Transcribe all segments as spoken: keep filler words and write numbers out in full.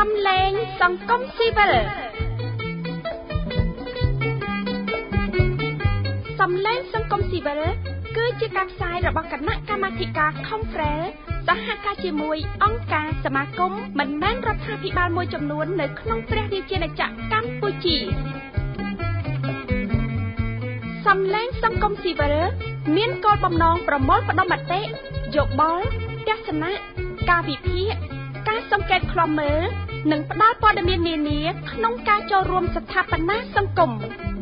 សំឡេងសង្គមស៊ីវិលសំឡេងសង្គមស៊ីវិលគឺជាការផ្សាយរបស់គណៈកម្មាធិការ Conference សហការជាមួយអង្គការសមាគមមិនមែនរដ្ឋាភិបាលមួយចំនួននៅក្នុងព្រះរាជាណាចក្រកម្ពុជាសំឡេងសង្គមស៊ីវិលមានគោលបំណងប្រមូលផ្ដុំមតិយោបល់ទស្សនៈការវិភាគការសង្កេតឃ្លាំមើលនិងផ្ដល់ព័ត៌មាននានាក្នុងការចូលរួមស្ថាបនាសង្គម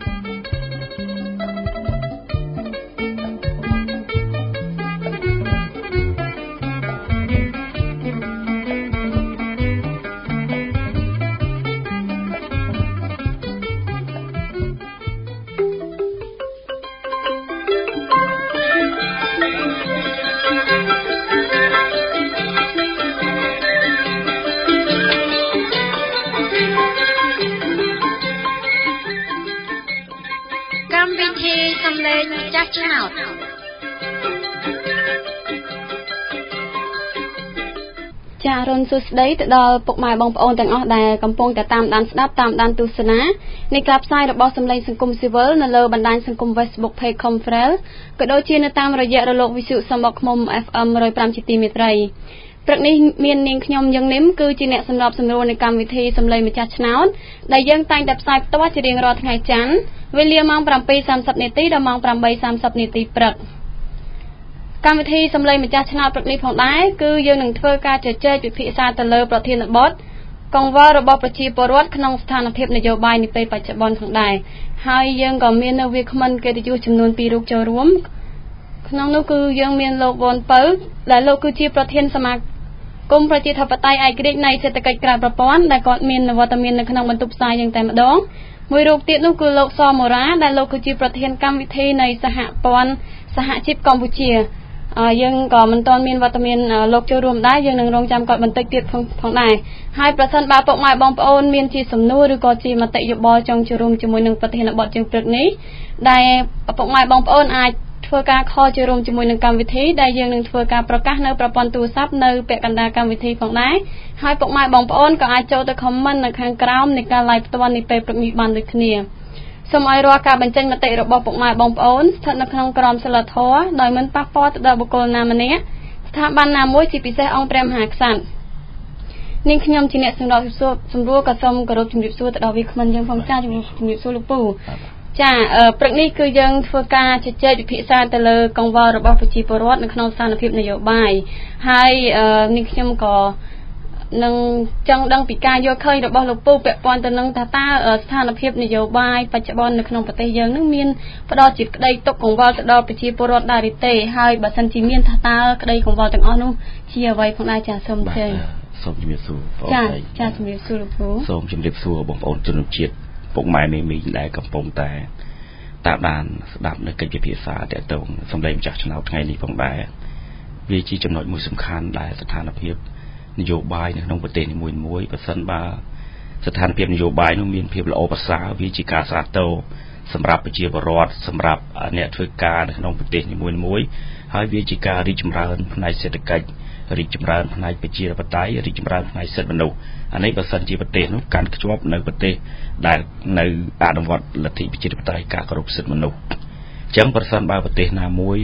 ចារុនសួស្ដីទៅដល់ពុកម៉ែបងប្អូនទាំងអស់ដែលកំពុងតែតាមដានស្ដាប់តាមដានទស្សនានៃការផ្សាយរបស់សម្លេងសង្គមស៊ីវិលនៅលើបណ្ដាញសង្គម Facebook Page Conference ក៏ដូចជានៅតាមរយៈរលកវិទ្យុសំឡេងឃ្មុំ เอฟ เอ็ม หนึ่งร้อยห้าជាទីមេត្រីព្រឹកនេះមាននាងខ្ញុំយើងនឹមគឺជាអ្នកសម្របសម្រួលនៃកម្មវិធីសម្លេងម្ចាស់ឆ្នោតដែលយើងតែងតែផ្សាយផ្ទាល់ជារៀងរាល់ថ្ងៃច័ន្ទវេលាម៉ោង เจ็ดนาฬิกาสามสิบนาทีដល់ម៉ោង แปดนาฬิกาสามสิบนาทีព្រឹកកម្មវិធីសម្លេងម្ចាស់ឆ្នោតព្រឹកនេះផងដែរគឺយើងនឹងធ្វើការជជែកពិភាក្សាទៅលើប្រធានបទកង្វល់របស់ប្រជាពលរដ្ឋក្នុងស្ថានភាពនយោបាយនាពេលបច្ចុប្បន្នផងដែរហើយយើងក៏មាននៅវាគ្មិនកិត្តិយសចំនួនពីររូបចូលរួមក្នុងនោះគឺយើងមានលោកវ៉ុនពៅដែលលោកគឺជាប្រធានសមាគមប្រជាធិបតេយ្យឯករាជ្យនៃសេដ្ឋកិច្ចក្រៅប្រព័ន្ធដែលគាត់មានវត្តមាននៅក្នុងបន្ទប់ផ្សាយយ៉ាងតែម្ដងមួយរូបទៀតនោះគឺលោកសមរាដែលលោកគឺជាប្រធានកម្មវិធីនៃសហព័ន្ធសហជីពកម្ពុជាយើងក៏មិនទាន់មានវត្តមានលោកចូលរួមដែរយើងនឹងរងចាំគាត់បន្តិចទៀតផងដែរហើយប្រសិនបើពុកម៉ែបងប្អូនមានជាសំណួរឬក៏ជាមតិយោបល់ចង់ចូលរួមជាមួយនឹងប្រធានបទជើងព្រឹកនេះដែលពុកម៉ែបងប្អូនអាចធ្វើការខលចូលរួមជាមួយនឹងកម្មវិធីដែលយើងនឹងធ្វើការប្រកាសនៅប្រព័ន្ធទូរស័ព្ទនៅពាក់កណ្ដាលកម្មវិធីផងដែរហើយពុកម៉ែបងប្អូនក៏អាចចូលទៅ comment នៅខាងក្រោមនៃការ live ផ្ទាល់នេះពេលព្រឹកនេះបានដូចគ្នាសូមឲ្យរាល់ការបញ្ចេញមតិរបស់ពុកម៉ែបងប្អូនស្ថិតនៅក្នុងក្រមសីលធម៌ដោយមិនប៉ះពាល់ទៅដល់បុគ្គលណាម្នាក់ស្ថាប័នណាមួយជាពិសេសអង្គព្រះមហាក្សត្រនាងខ្ញុំជាអ្នកសម្របសម្រួលក៏សូមគោរពជំរាបសួរទៅដល់វាគ្មិនយើងផងចាជំរាបសួរលោកពូចាព្រឹកនេះគឺយើងធ្វើការជជែកពិភាក្សាទៅលើកង្វល់របស់ប្រជាពលរដ្ឋនៅក្នុងស្ថានភាពនយោបាយហើយនាងខ្ញុំក៏នឹងចង់ដឹងពីការយកឃើញរបស់លោកពូពាក់ព័ន្ធទៅនឹងថាតើស្ថានភាពនយោបាយបច្ចុប្បន្ននៅក្នុងប្រទេសយើងនឹងមានផ្ដោតជាក្តីទុកកង្វល់ទៅដល់ប្រជាពលរដ្ឋដែរឬទេហើយបើសិនជាមានថាតើក្តីកង្វល់ទាំងអស់នោះជាអ្វីផងដែរចាសូមអញ្ជើញសូមជំរាបសួរបងចាចាជំរាបសួរលោកពូសូមជំរាបសួរបងប្អូនជនជាតិពុកម៉ែមេមីងដែលកំពុងតែតាមដានស្ដាប់នៅកិច្ចពិភាក្សាទាក់ទងសម្លេងម្ចាស់ឆ្នោតថ្ងៃនេះផងដែរវាជាចំណុចមួយសំខាន់ដែលស្ថានភាពនយោបាយនៅក្នុងប្រទេសនីមួយៗបើសិនបើស្ថានភាពនយោបាយនោះមានភាពល្អប្រសើរវាជាការសាទរសម្រាប់ប្រជាពលរដ្ឋសម្រាប់អ្នកធ្វើការនៅក្នុងប្រទេសនីមួយៗហើយវាជាការរីកចម្រើនផ្នែកសេដ្ឋកិច្ចរីកចម្រើនផ្នែកប្រជាធិបតេយ្យរីកចម្រើនផ្នែកសិទ្ធិមនុស្សអានេះបើសិនជាប្រទេសនោះកាន់ខ្ជាប់នៅប្រទេសដែលនៅអនុវត្តលទ្ធិប្រជាធិបតេយ្យការគោរពសិទ្ធិមនុស្សអញ្ចឹងបើសិនបើប្រទេសណាមួយ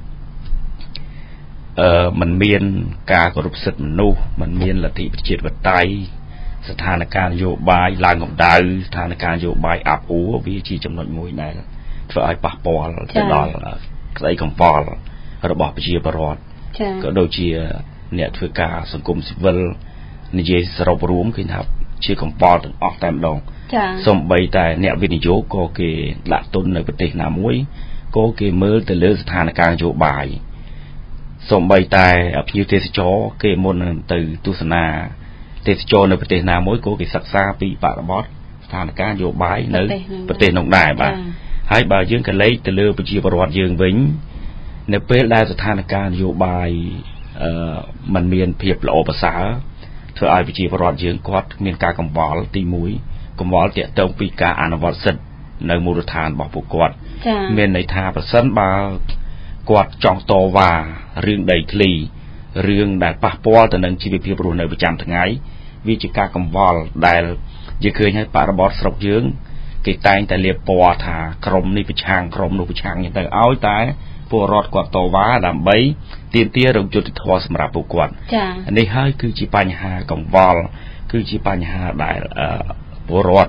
អឺมันមានការគោរពសិទ្ធិមនុស្សมันមានលទ្ធិប្រជាធិបតេយ្យស្ថានភាពនយោបាយឡើងកម្ដៅស្ថានភាពនយោបាយអាប់អួរវាជាចំណុចមួយដែលធ្វើឲ្យប៉ះពាល់ទៅដល់ក្តីកង្វល់របស់ប្រជាពលរដ្ឋក៏ដូចជាអ្នកធ្វើការសង្គមស៊ីវិលនិយាយសរុបរួមគឺថាជាកង្វល់ទាំងអស់តែម្ដងសូម្បីតែអ្នកវិនិយោគក៏គេដាក់ទុននៅប្រទេសណាមួយក៏គេមើលទៅលើស្ថានភាពនយោបាយសូម្បីតែភ្ញៀវទេសចរគេមុនទៅទស្សនាទេសចរនៅប្រទេសណាមួយក៏គេសិក្សាពីបរិបទស្ថានភាពនយោបាយនៅប្រទេសនោះដែរបាទហើយបើយើងក៏លេខទៅលើប្រជាពលរដ្ឋយើងវិញនៅពេលដែលស្ថានភាពនយោបាយអឺมันមានភាពល្អប្រសើរធ្វើឲ្យប្រជាពលរដ្ឋយើងគាត់មានការកង្វល់ទីមួយ កង្វល់ទាក់ទងពីការអនុវត្តសិទ្ធិនៅមូលដ្ឋានរបស់ពួកគាត់មានន័យថាប្រសិនបើគាត់ចង់តវ៉ារឿងដីធ្លីរឿងដែលប៉ះពាល់ទៅនឹងជីវភាពរស់នៅប្រចាំថ្ងៃ vì chỉ cả cầm vòl đại giờ khơi hay bà bọt sọc dướng cái tay tại liệp bò thả crom đi bị chàng crom đủ bị chàng như thế áo tay pua rọt quạt tàu vá làm bấy tiền tia đồng chuột thò sầm rạp bộ quạt anh đây hơi cứ chỉ pan hà cầm vòl cứ chỉ pan hà đại pua rọt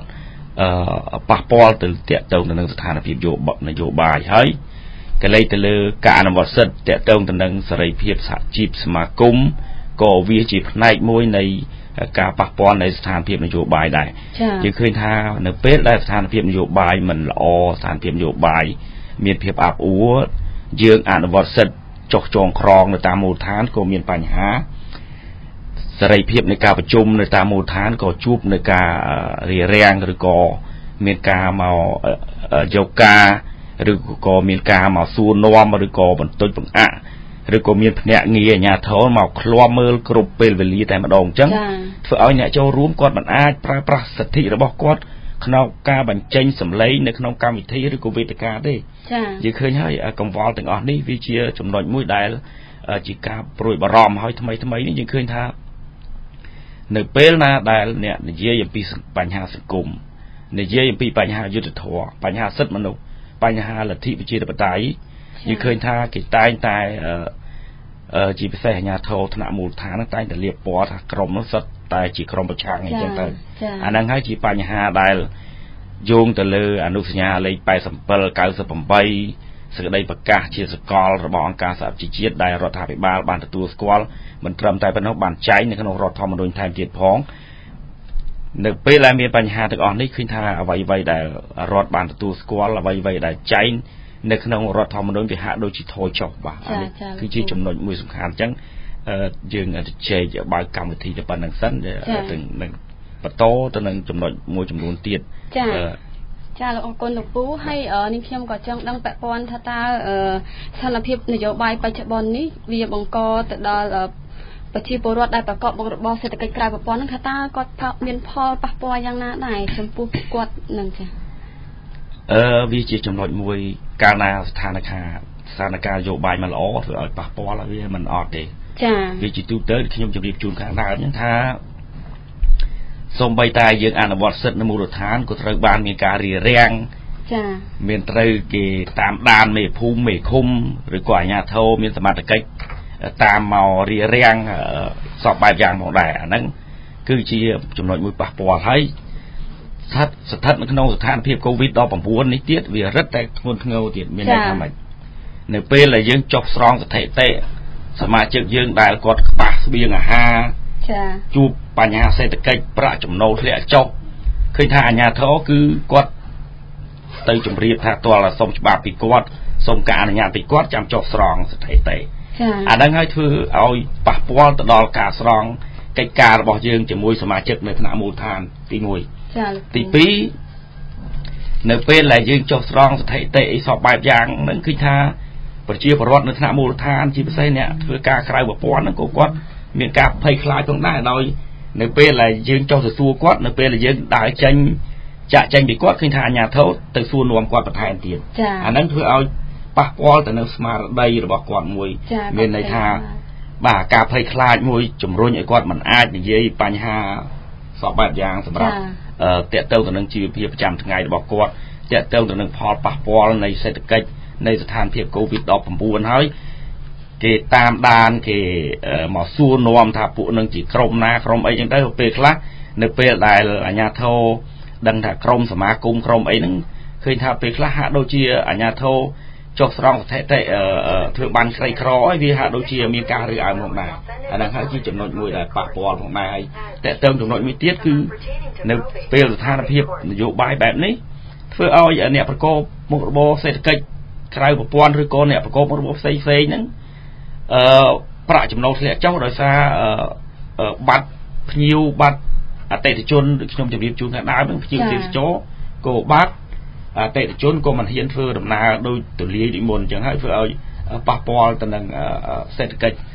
bà bò từ tiệt tông từ nângสถานភាពយោបនយោបាយហើយក៏លេខទៅលើការអនុវត្តសិទ្ធិតាក់ទងទៅនឹងសេរីភាពសហជីពសមាគមក៏វាជាផ្នែកមួយនៃការប៉ះពាល់នៃស្ថានភាពនយោបាយដែរយើងឃើញថានៅពេលដែលស្ថានភាពនយោបាយមិនល្អស្ថានភាពនយោបាយមានភាពអាប់អួរយើងអនុវត្តសិទ្ធិចុះចងក្រងនៅតាមមូលដ្ឋានក៏មានបញ្ហាសេរីភាពនៃការប្រជុំនៅតាមមូលដ្ឋានក៏ជួបនឹងការរារាំងឬក៏មានការមកយកការឬក៏មានការមកសួរនាំឬក៏បន្ទុចបង្អាក់ឬក៏មានភ្នាក់ងារអាជ្ញាធរមកឃ្លាំមើលគ្រប់ពេលវេលាតែម្ដងអញ្ចឹងធ្វើឲ្យអ្នកចូលរួមគាត់មិនអាចប្រើប្រាស់សិទ្ធិរបស់គាត់ក្នុងការបញ្ចេញសម្លេងនៅក្នុងកម្មវិធីឬក៏វេទិកាទេយើងឃើញហើយកង្វល់ទាំងអស់នេះវាជាចំណុចមួយដែលជាការព្រួយបារម្ភហើយថ្មីថ្មីនេះយើងឃើញថានៅពេលណាដែលអ្នកនិយាយអំពីបញ្ហាសង្គមនិយាយអំពីបញ្ហាយុត្តិធម៌បញ្ហាសិទ្ធិមនុស្សបញ្ហាលទ្ធិប្រជាធិបតេយ្យយើងឃើញថាគេតែងតែជាពិសេសអាជ្ញាធរថ្នាក់មូលដ្ឋានតែងតែលៀបពណ៌ថាក្រុមនោះសិតតែជាក្រុមប្រឆាំងអញ្ចឹងទៅអាហ្នឹងហើយជាបញ្ហាដែលយោងទៅលើអនុសញ្ញាលេខแปดสิบเจ็ด เก้าสิบแปดសេចក្តីប្រកាសជាសកលរបស់អង្គការសហប្រជាជាតិដែលរដ្ឋាភិបាលបានទទួលស្គាល់មិនត្រឹមតែប៉ុណ្ណោះបានចែងនៅក្នុងរដ្ឋធម្មនុញ្ញថែមទៀតផងនៅពេលដែលមានបញ្ហាទាំងអស់នេះឃើញថាអ្វីៗដែលរដ្ឋបានទទួលស្គាល់អ្វីៗដែលចែងនៅក្នុងរដ្ឋធម្មនុញ្ញវាហាក់ដូចជាថយចុះបាទនេះគឺជាចំណុចមួយសំខាន់អញ្ចឹងយើងជែកបើកកម្មវិធីទៅប៉ុណ្្នឹងសិនទៅនឹងបន្តទៅនឹងចំណុចមួយចំនួនទៀតចាចាលោកអរគុណលោកពូហើយនេះខ្ញុំក៏ចង់ដឹងពាក់ព័ន្ធថាតើស្ថានភាពនយោបាយបច្ចុប្បន្ននេះវាបង្កទៅដល់ប្រជាពលរដ្ឋដែលប្រកបមុខរបរសេដ្ឋកិច្ចក្រៅប្រព័ន្ធហ្នឹងថាតើគាត់មានផលប៉ះពាល់យ៉ាងណាដែរចំពោះគាត់នឹងចាអឺវាជាចំណុចមួយកាលណាស្ថានភាពស្ថានភាពនយោបាយមិនល្អធ្វើឲ្យប៉ះពាល់វាមិនអត់ទេចាវាជាទូទៅខ្ញុំជម្រាបជូនខាងដើមហ្នឹងថាសូម្បីតែយើងអនុវត្តសិទ្ធិនៅមូលដ្ឋានក៏ត្រូវបានមានការរារាំងចាមានត្រូវគេតាមដានមេភូមិមេឃុំឬក៏អាជ្ញាធរមានសមត្ថកិច្ចតាមមករារាំងសពបែបយ៉ាងផងដែរអាហ្នឹងគឺជាចំណុចមួយប៉ះពាល់ហើយស្ថិតស្ថិតនៅក្នុងស្ថានភាពកូវីដ ដប់ប្រាំ៩ នេះទៀតវារឹតតែធ្ងន់ធ្ងរទៀតមានន័យថាម៉េចនៅពេលដែលយើងចុះស្រង់ស្ថិតិសមាជិកយើងដែលគាត់ខ្វះស្បៀងអាហារចាជួបបញ្ហាសេដ្ឋកិច្ចប្រាក់ចំណូលធ្លាក់ចុះឃើញថាអាជ្ញាធរគឺគាត់ទៅជម្រាបថាតើសុំច្បាប់ពីគាត់សុំការអនុញ្ញាតពីគាត់ចាំចុះស្រង់ស្ថិតិអាហ្នឹងហើយធ្វើឲ្យប៉ះពាល់ទៅដល់ការស្រង់កិច្ចការរបស់យើងជាមួយសមាជិកនៅថ្នាក់មូលដ្ឋានទីមួយទីពីរនៅពេលដែលយើងចុះស្រង់ស្ថិតិអីសពបែបយ៉ាងហ្នឹងគឺថាប្រជាពលរដ្ឋនៅថ្នាក់មូលដ្ឋានជាពិសេសអ្នកធ្វើការក្រៅប្រព័ន្ធហ្នឹងក៏គាត់មានការភ័យខ្លាចផងដែរដោយនៅពេលដែលយើងចុះទៅសួរគាត់នៅពេលដែលយើងដើរចេញចាក់ចេញពីគាត់ឃើញថាអាជ្ញាធរទៅសួរនាំគាត់បន្ថែមទៀតអាហ្នឹងធ្វើឲ្យប៉ះពាល់ទៅនឹងស្មារតីរបស់គាត់មួយមានន័យថាបាទការភ័យខ្លាចមួយជំរុញឲ្យគាត់មិនអាចនិយាយបញ្ហាសពបែបយ៉ាងសម្រាប់តេតទៅទៅនឹងជីវភាពប្រចាំថ្ងៃរបស់គាត់តេតទៅទៅនឹងផលប៉ះពាល់នៃសេដ្ឋកិច្ចនៃស្ថានភាពកូវីដ ដប់ប្រាំ៩ ហើយគេតាមដានគេមកសួរនាំថាពួកនឹងជាក្រុមណាក្រុមអីចឹងទៅពេលខ្លះនៅពេលដែលអាជ្ញាធរដឹងថាក្រុមសមាគមក្រុមអីហ្នឹងឃើញថាពេលខ្លះហាក់ដូចជាអាជ្ញាធរចុះស្រង់ស្ថិតិធ្វើបានក្រីក្រឲ្យវាហាក់ដូចជាមានការរើអើងផងដែរអាហ្នឹងហើយជាចំណុចមួយដែលប៉ះពាល់ផងដែរហើយតែទៅចំណុចមួយទៀតគឺនៅពេលស្ថានភាពនយោបាយបែបនេះធ្វើឲ្យអ្នកប្រកបមុខរបរសេដ្ឋកិច្ចក្រៅប្រព័ន្ធឬក៏អ្នកប្រកបមុខរបរផ្សេងផ្សេងហ្នឹងអឺប្រាក់ចំណូលធ្លាក់ចុះដោយសារបាត់ភ្ញៀវបាត់អតិថិជនដូចខ្ញុំជម្រាបជូនខាងដើមហ្នឹងភ្ញៀវទេសចរក៏បាត់អតិថិជនក៏មិនហ៊ានធ្វើដំណើរដោយទូលាយដូចមុនអញ្ចឹងហើយធ្វើឲ្យប៉ះពាល់ទៅនឹងសេដ្ឋកិច្ច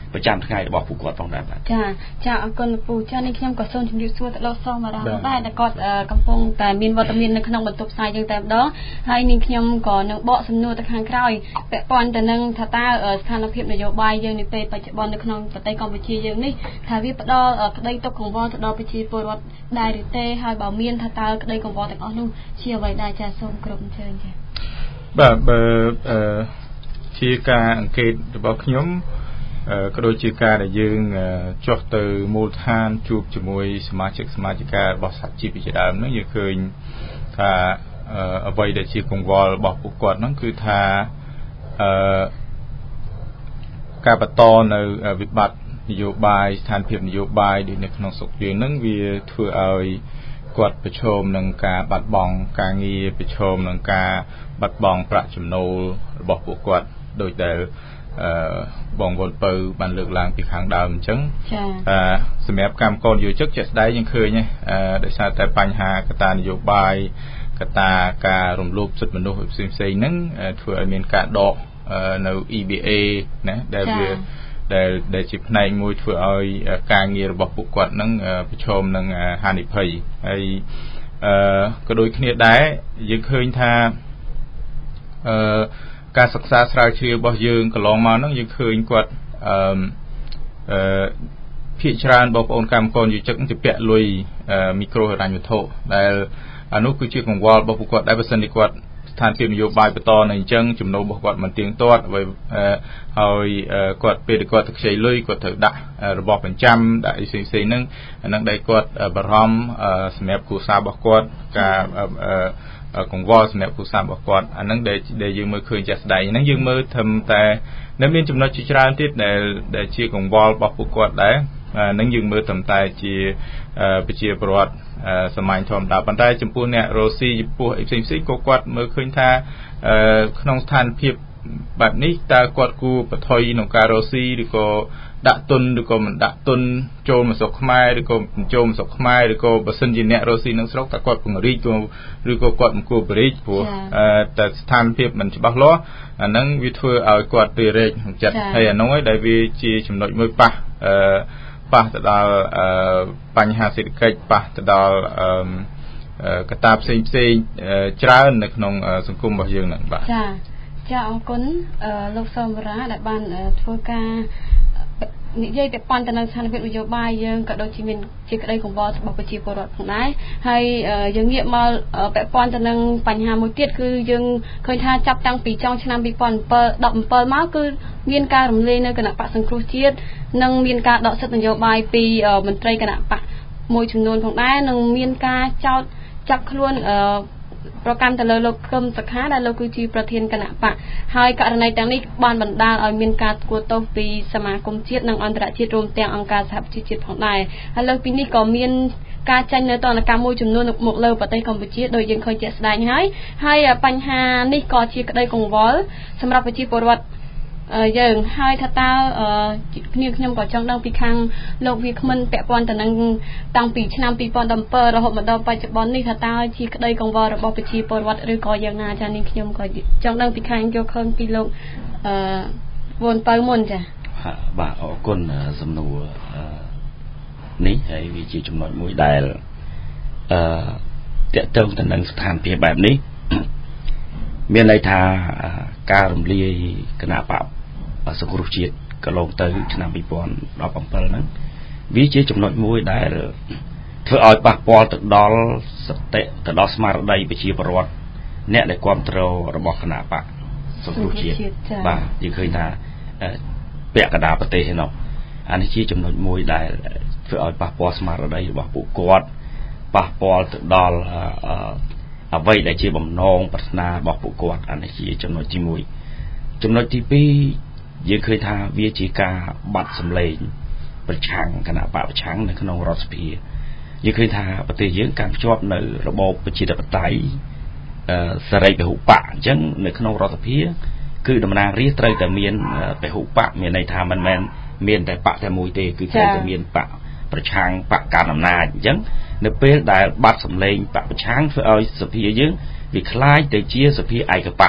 ประจำថ្ងៃរបស់ពួកគាត់ផងដែរបាទចាចាអរគុណលោកពូចានេះខ្ញុំក៏សូមជម្រាបសួរទៅលោកសមារាដែរតែគាត់កំពុងតែមានវត្តមាននៅក្នុងបន្ទប់ផ្សាយយើងតែម្ដងហើយនេះខ្ញុំក៏នឹងបកសំណួរទៅខាងក្រោយពាក់ព័ន្ធទៅនឹងថាតើស្ថានភាពនយោបាយយើងនាពេលបច្ចុប្បន្ននៅក្នុងប្រទេសកម្ពុជាយើងនេះថាវាផ្ដល់ក្តីទុកកង្វល់ទៅដល់ប្រជាពលរដ្ឋដែរឬទេហើយបើមានថាតើក្តីកង្វល់ទាំងអស់នោះជាអ្វីដែរចាសូមគ្រប់អញ្ជើញចាបាទបើជាការអង្កេតរបស់ខ្ញុំក៏ដូចជាការដែលយើងចុះទៅមូលដ្ឋានជួបជាមួយសមាជិកសមាជិការបស់សហជីពជាដើមហ្នឹងយើងឃើញថាអ្វីដែលជាកង្វល់របស់ពួកគាត់ហ្នឹងគឺថាអឺការបន្តនៅវិបត្តិនយោបាយស្ថានភាពនយោបាយដូចនៅក្នុងស្រុកយើងហ្នឹងវាធ្វើឲ្យគាត់ប្រឈមនឹងការបាត់បង់ការងារប្រឈមនឹងការបាត់បង់ប្រាក់ចំណូលរបស់ពួកគាត់ដោយដែលអឺបងវ៉ុនពៅបានលើកឡើងពីខាងដើមអញ្ចឹងចាអឺសម្រាប់កម្មករយោជិកជាក់ស្ដែងយើងឃើញអឺដោយសារតែបញ្ហាកត្តានយោបាយកត្តាការរំលោភសិទ្ធិមនុស្សផ្សេងផ្សេងហ្នឹងធ្វើឲ្យមានការដកនៅ E B A ណាដែលវាដែលដែលជាផ្នែកមួយធ្វើឲ្យការងាររបស់ពួកគាត់ហ្នឹងប្រឈមនឹងហានិភ័យហើយអឺក៏ដូចគ្នាដែរយើងឃើញថាអឺការសិក្សាស្រាវជ្រាវរបស់យើងកន្លងមកហ្នឹងយើងឃើញគាត់អឺអឺភាគច្រើនបងប្អូនកម្មករយោជិកទៅពាក់លុយមីក្រូហិរញ្ញវត្ថុដែលអានោះគឺជាកង្វល់របស់ពួកគាត់ដែលបើសិនជាគាត់ស្ថានភាពនយោបាយបន្តនៅអញ្ចឹងចំណូលរបស់គាត់មិនទៀងទាត់ហើយគាត់ពេលគាត់ទៅខ្ចីលុយគាត់ត្រូវដាក់របស់បញ្ចាំដាក់អីផ្សេងៗហ្នឹងអានឹងដែលគាត់បារម្ភសម្រាប់គ្រួសាររបស់គាត់ការកង្វល់សម្រាប់គ្រួសាររបស់គាត់អានឹងដែលដែលយើងមើលឃើញជាក់ស្ដែងហ្នឹងយើងមើលធ្វើតែនៅមានចំណុចជាច្រើនទៀតដែលដែលជាកង្វល់របស់ពួកគាត់ដែរនឹងយើងមើលត្រឹមតែជាប្រជាពលរដ្ឋសាមញ្ញធម្មតាប៉ុន្តែចំពោះអ្នករស់ស៊ីចំពោះអីផ្សេងផ្សេងក៏គាត់មើលឃើញថាក្នុងស្ថានភាពបែបនេះតើគាត់គួរបន្ថយក្នុងការរស់ស៊ីឬក៏ដាក់ទុនឬក៏មិនដាក់ទុនចូលមកស្រុកខ្មែរឬក៏ចូលមកស្រុកខ្មែរឬក៏បើសិនជាអ្នករស់ស៊ីនៅស្រុកតើគាត់ពង្រីកឬក៏គាត់មិនគួរបរិយព្រោះតែស្ថានភាពមិនច្បាស់លាស់អាហ្នឹងវាធ្វើឲ្យគាត់ទៅរែកក្នុងចិត្តហើយអានោះឯងដែលវាជាចំណុចមួយប៉ះអឺប៉ះទៅដល់បញ្ហាសេដ្ឋកិច្ចប៉ះទៅដល់កត្តាផ្សេងផ្សេងច្រើននៅក្នុងសង្គមរបស់យើងហ្នឹងបាទចាចាអរគុណលោកសមរាដែលបានធ្វើការនិយាយពាក់ព័ន្ធទៅនឹងស្ថានភាពនយោបាយយើងក៏ដូចជាមានជាក្តីកង្វល់របស់ប្រជាពលរដ្ឋផងដែរហើយយើងងាកមកពាក់ព័ន្ធទៅនឹងបញ្ហាមួយទៀតគឺយើងឃើញថាចាប់តាំងពីចុងឆ្នាំពីរពាន់ដប់bảyមកគឺមានការរំលាយនៅគណៈបក្សសង្គ្រោះជាតិនិងមានការដកសិទ្ធិនយោបាយពីមន្ត្រីគណៈបក្សមួយចំនួនផងដែរនិងមានការចោទចាប់ខ្លួនប្រកាន់ទៅលើលោកកឹមសុខាដែលលោកគឺជាប្រធានគណៈបកហើយករណីទាំងនេះបានបណ្ដាលឲ្យមានការស្គាល់ទោសពីសមាគមជាតិនិងអន្តរជាតិរួមទាំងអង្គការសហប្រជាជាតិផងដែរហើយលើពីនេះក៏មានការចាញ់នៅទណ្ឌកម្មមួយចំនួនមកលើប្រទេសកម្ពុជាដោយយើងឃើញជាក់ស្ដែងហើយហើយបញ្ហានេះក៏ជាក្តីកង្វល់សម្រាប់ប្រជាពលរដ្ឋយើងហើយថាតើគ្នាខ្ញុំក៏ចង់ដឹងពីខាងលោកវាគ្មិនពាក់ព័ន្ធទៅនឹងតាំងពីឆ្នាំពីរពាន់ដប់bảyរហូតមកដល់បច្ចុប្បន្ននេះថាតើជាក្តីកង្វល់របស់ប្រជាពលរដ្ឋឬក៏យ៉ាងណាចា៎នេះខ្ញុំក៏ចង់ដឹងពីខាងយកឃើញពីលោកអឺវ៉ុនពៅមុនចា៎បាទអរគុណសំណួរនេះហើយវាជាចំណុចមួយដែលអឺតកតងទៅនឹងស្ថានភាពបែបនេះមានន័យថាការរំលាយគណៈបកសង្គ្រោះជាតិកន្លងទៅឆ្នាំពីរពាន់ដប់bảyហ្នឹងវាជាចំណុចមួយដែលធ្វើឲ្យប៉ះពាល់ទៅដល់សតិទៅដល់ស្មារតីប្រជាពលរដ្ឋអ្នកដែលគ្រប់គ្រងរបស់គណៈបកសង្គ្រោះជាតិបាទយើងឃើញថាពាក់កណ្ដាលប្រទេសហ្នឹងអានេះជាចំណុចមួយដែលធ្វើឲ្យប៉ះពាល់ស្មារតីរបស់ពួកគាត់ប៉ះពាល់ទៅដល់អ្វីដែលជាបំណងប្រាថ្នារបស់ពួកគាត់អានេះជាចំណុចទីមួយចំណុចទីពីរយើងឃើញថាវាជាការបាត់សម្លេងប្រឆាំងគណៈបកប្រឆាំងនៅក្នុងរដ្ឋសភាយើងឃើញថាប្រទេសយើងកាន់ភ្ជាប់នៅរបបប្រជាធិបតេយ្យសេរីពហុបកអញ្ចឹងនៅក្នុងរដ្ឋសភាគឺតំណាងរាស្ត្រត្រូវតែមានពហុបកមានន័យថាមិនមែនមានតែបកតែមួយទេគឺត្រូវតែមានបកប្រឆាំងបកកណ្ដាលអំណាចអញ្ចឹងនៅពេលដែលបាត់សម្លេងបកប្រឆាំងធ្វើឲ្យសភាយើងវាคล้ายទៅជាសភាឯកបក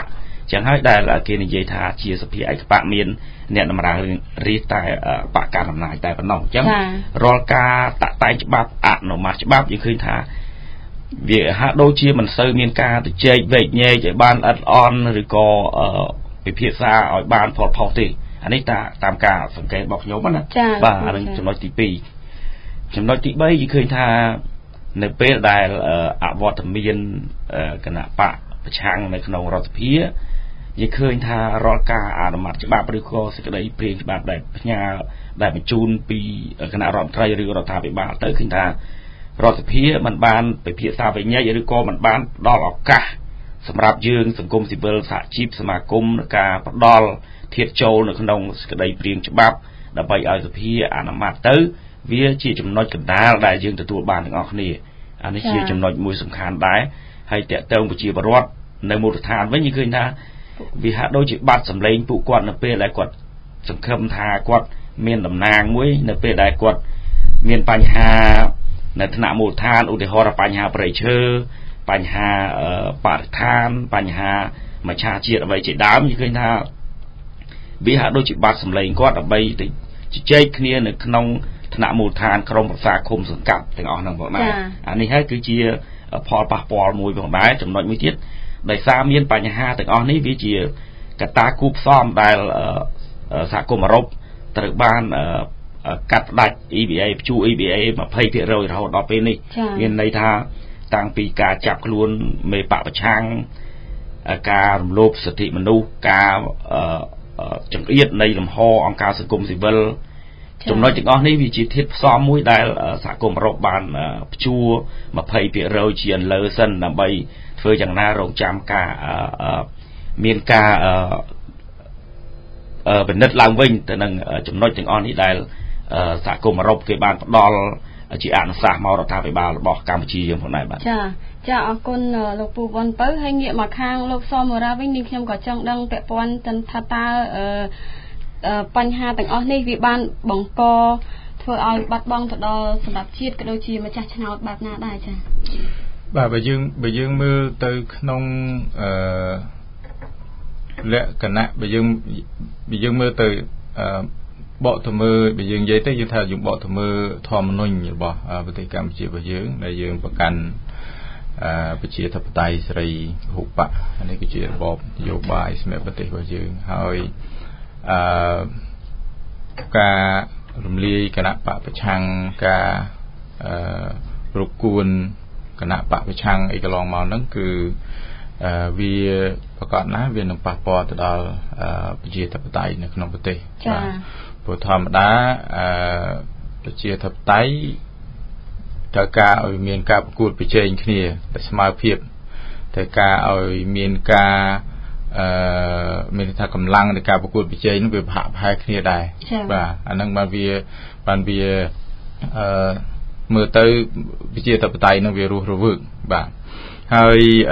chẳng hỏi đây là kia này dây thà chia sập hiện các bạn miền nè nằm ra riết tại bạc cả nằm lại tại phần nòng chẳng rồi ca tạ tay chụp bắp ạ nổ mặt chụp bắp những khi thà việc hạ đôi chia mình sơ miền ca từ chơi về nhẹ chạy ban ắt on rồi có bị phía xa ở ban phọt phọt thì anh ấy ta tam ca phần cái bọc nhóm á và anh chấm nói tí pi chấm nói tí bay những khi thàในเปได้อวตารมีนคณะปะประชังในขนมรถเพียยังเคยทารอการอาณาจักรบาปริโกสิกได้เพลงบาปได้พญาได้บรรจุนปีคณะรถไตรหรือรถทาไปบาปเตอร์ขึ้นทารถเพียมันบานไปเพียซาไปเนี้ยหรือก็มันบานดอลออกกะสำหรับยืงสังคมสิเบลสาชีพสมาคมการดอลเทียบโจในขนมสิกได้เพลงฉบับได้ไปเอาสิเพียอาณาจักรเตอร์วิจิจำนวนกันดาได้ยืงตัวตัวบานถึงออกนี่อันนี้คือจำนวนมวยสำคัญได้ให้แต่เติมปัจจัยบรอดในมูลฐานไว้ยังคืนนะวิหารโดยจิตบัตรสำเร็จผู้กวดในเปรได้กวดสังคมทากวดเมียนลำนางมวยในเปรได้กวดเมียนปัญหาในฐานะมูลฐานอุทิศรปัญหาปริเชอปัญหาปาฐานปัญหามาชาเจียดไว้จิตดำยังคืนนะวิหารโดยจิตบัตรสำเร็จกวดเอาไปจิตใจเคลียร์ในขนมฐานะมูลฐานกรมประชาคมสังกัดถึงออกนั่งบอกได้อันนี้ให้คือเชียพอปะปอมวยบอกได้จำนวนไม่ทิศได้สามเมียนปัญหาถึงออกนี้วิจิกตาคูบซ้อมได้สากลรบตรึกบ้านกัดดัด อี บี เอ ชู อี บี เอ มาเพย์เพียเราเราต่อไปนี่เงินในทางต่างปีการจับขลุ่นเมปะประชังการโลภสติมนุษย์การจังเอียดในลำหอองการสังคมสิเบลจำนวนจึงอ๋อนี่วิจิตทิศซ้อมมุ้ยได้สากลรบบานชัวมาเพย์เพียเราเชียนเลอเซนนำไปเพื่ออย่างน่าโรงจำกาเมียนกาเป็นนัดลางวิ่งแต่นั่งจำนวนจึงอ๋อนี่ได้สากลรบเกี่ยบานดอลจีอ่านสามาเราทำไปบาลบอกการบัญชีอย่างพวกนั้นบ้างจ้าจ้าเอาคนลูกปูบอลเปิ้ลให้เงี้ยมาข้างลูกซ้อมมาราวิ่งนิ่งเข้มก่อจังดังแปะปอนจันทาตาปัญหาต่างอ๋อนี่วิบานบังกอเพื่อเอาบัตรบองถอดสำหรับชีดกระโดดชีมาจากชนะแบบน่าได้จ้ะแบบไปยืงไปยืงมือเตยขนมเละกันนะไปยืงไปยืงมือเตยเบาะถุมือไปยืงยัยเตยยืงถ่ายยืงเบาะถุมือทอมนุ่งอยู่บ่ปฏิกรรมจีไปยืงในยืงประกันปฏิทัพไตสรีหุปะอันนี้ก็จีระบบโยบายสมัยปฏิไปยืงให้การรวมลีคณะปะประชังการรบกวนคณะปะประชังอีกลองมานั่นคือวีประกอบนะวีนปะปอตดอลปฏิทัพไตในขนมปฏิผู้ทำได้ปฏิทัพไตแต่การเอาเมียนกาประกวดไปเจออินเนียแต่สมาเพียบแต่การเอาเมียนกามีทางกำลังในการประกวดวิจัยนั้นเป็นผ่าพายเคลียร์ได้ป่ะอันนั้นบางวีบางวีเมื่อเตยวิจัยตับไตนั้นวีรู้รู้วึกป่ะให้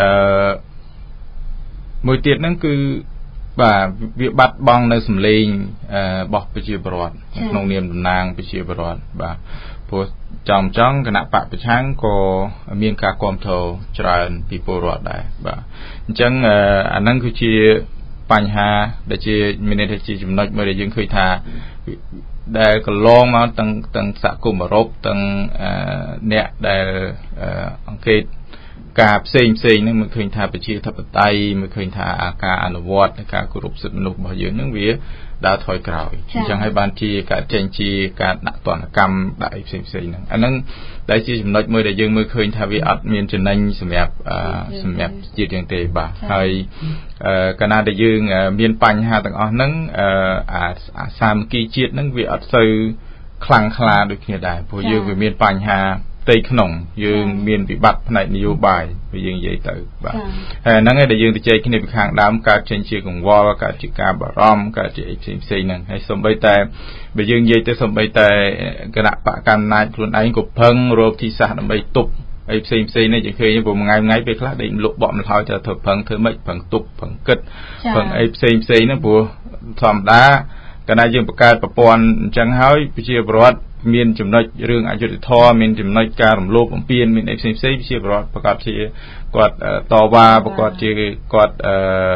มือเตียนนั่นคือป่ะวิบัติบังในสำเร็จบอกวิจัยบรอดโรงเรียนนางวิจัยบรอดป่ะพอจอมจ้องคณะปะประชังก็มีการความโตจรานปีโปรอดได้บ่จังอันนั้นคือชีปัญหาได้ชีมีในที่จำนวนไม่ได้ยังเคยทาได้ก็ลองมาตั้งตั้งสักกุมรบตั้งเนี่ยได้อังกฤษกาบเซ็งเซ็งนั่นมันเคยทาไปชีทับไตมันเคยทาอาการอนุวัตการกรุบสุดนุกบ่เยอะนั่งเวียดาถอยกล่าวจังให้บางทีการเจนจีการนักตอนกรรมได้เซ็งเซ็งนั่นอันนั้นได้ชีจำนวนไม่ได้ยังมันเคยทาวิอัดมีนจะนั่งสมัยสมัยจีดยังเตะบ่าให้ขณะได้ยังมีนปัญหาต่างๆนั่งอาสามกีจีดนั่งวิอัดซื้อคลังคลาโดยเพียงใดพอยังวิมีนปัญหาเตยขนมยืงเมียนปิบัติในนโยบายไปยืงใหญ่เตยบ่นั่งไงแต่ยืงติดใจขึ้นในข้างดำการเชิญเชียร์ของวอลการจิกาบารอมการจิตสิ่งสิ่งหนึ่งให้สมบัติแต่ไปยืงใหญ่แต่สมบัติแต่กระปะการนายส่วนไอ้กบเพิ่งโรบที่สารไปตุบไอ้สิ่งสิ่งนี่จะเคยยังผมไงไงไปคลาดได้ลุกบ่อมันเท่าจะเถิดเพิ่งเธอไม่เพิ่งตุบเพิ่งกึศเพิ่งไอ้สิ่งสิ่งนั่นบัวทอมด้าการนายยืงประกาศประปอนจังหายพิจิตรบรอดមានចំណុចរឿងអយុត្តិធម៌មានចំណុចការរំលោភបំពានមានអីផ្សេងផ្សេងជាប្រវត្តិប្រកាសជាគាត់តវ៉ាប្រកាសជាគាត់អឺ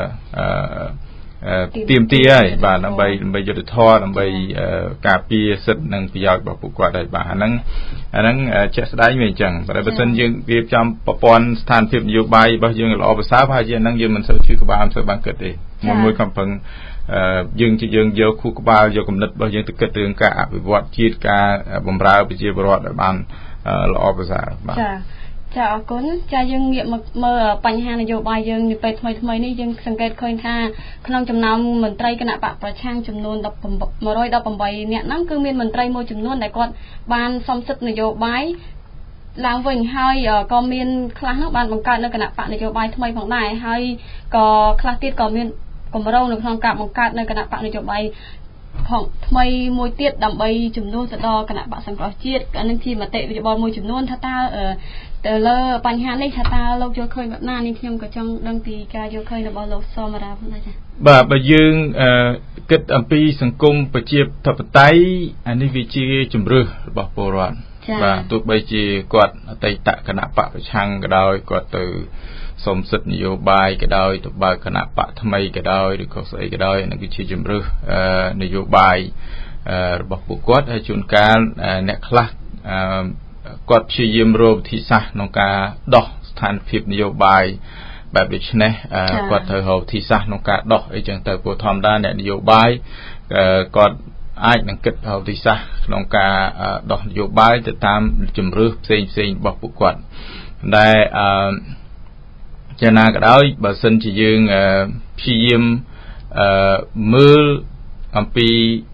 ទៀមទាហើយបាទដើម្បីដើម្បីយុទ្ធធរដើម្បីការពារសិទ្ធិនិងប្រយោជន៍របស់ពួកគាត់ហើយបាទអាហ្នឹងអាហ្នឹងជាក់ស្ដែងវាអញ្ចឹងតែបើសិនយើងរៀបចំប្រព័ន្ធស្ថានភាពនយោបាយរបស់យើងល្អប្រសើរហើយជាហ្នឹងយើងមិនសូវជឿក្បាលមិនសូវបានគិតទេមួយមួយកំពុងយើងជាយើងយកខួរក្បាលយកគំនិតរបស់យើងទៅគិតរឿងការអភិវឌ្ឍជាតិការបម្រើប្រជាពលរដ្ឋឲ្យបានល្អប្រសើរបាទចាចាអរគុណចាយើងងាកមកមើលបញ្ហានយោបាយយើងនៅពេលថ្មីថ្មីនេះយើងសង្កេតឃើញថាក្នុងចំណោមមន្ត្រីគណៈបកប្រឆាំងចំនួនmột trăm mười támនាក់ហ្នឹងគឺមានមន្ត្រីមួយចំនួនដែលគាត់បានសំសិទ្ធនយោបាយឡើងវិញហើយក៏មានខ្លះនោះបានបង្កើតនៅគណៈបកនយោបាយថ្មីផងដែរហើយក៏ខ្លះទៀតក៏មានគម្រោងនៅក្នុងការបង្កើតនៅគណៈបកនយោបាយផងថ្មីមួយទៀតដើម្បីជំនួសទៅដល់គណៈបកសង្គ្រោះជាតិអានឹងជាមតិយោបល់មួយចំនួនថាតើទៅលើបញ្ហានេះថាតើលោកយល់ឃើញបែបណានេះខ្ញុំក៏ចង់ដឹងពីការយល់ឃើញរបស់លោកសមរាផងដែរចា៎បាទបើយើងគិតអំពីសង្គមប្រជាធិបតេយ្យអានេះវាជាជំរឿសរបស់ពលរដ្ឋបាទទោះបីជាគាត់អតីតគណៈបកប្រឆាំងក៏ដោយគាត់ទៅសុំសិទ្ធិនយោបាយក៏ដោយទៅបើកគណៈបកថ្មីក៏ដោយឬក៏ស្អីក៏ដោយនឹងគឺជាជំរឿសនយោបាយរបស់ពួកគាត់ហើយជួនកាលអ្នកខ្លះគាត់ព្យាយាមរកវិធីសាស្ត្រក្នុងការដោះស្ថានភាពនយោបាយបែបដូចនេះគាត់ត្រូវរកវិធីសាស្ត្រក្នុងការដោះអីចឹងទៅព្រោះធម្មតាអ្នកនយោបាយគាត់អាចនឹងគិតរកវិធីសាស្ត្រក្នុងការដោះនយោបាយទៅតាមជំរឿសផ្សេងផ្សេងរបស់ពួកគាត់ដែលអឺយ៉ាងណាក៏ដោយបើសិនជាយើងព្យាយាមមើលអំពី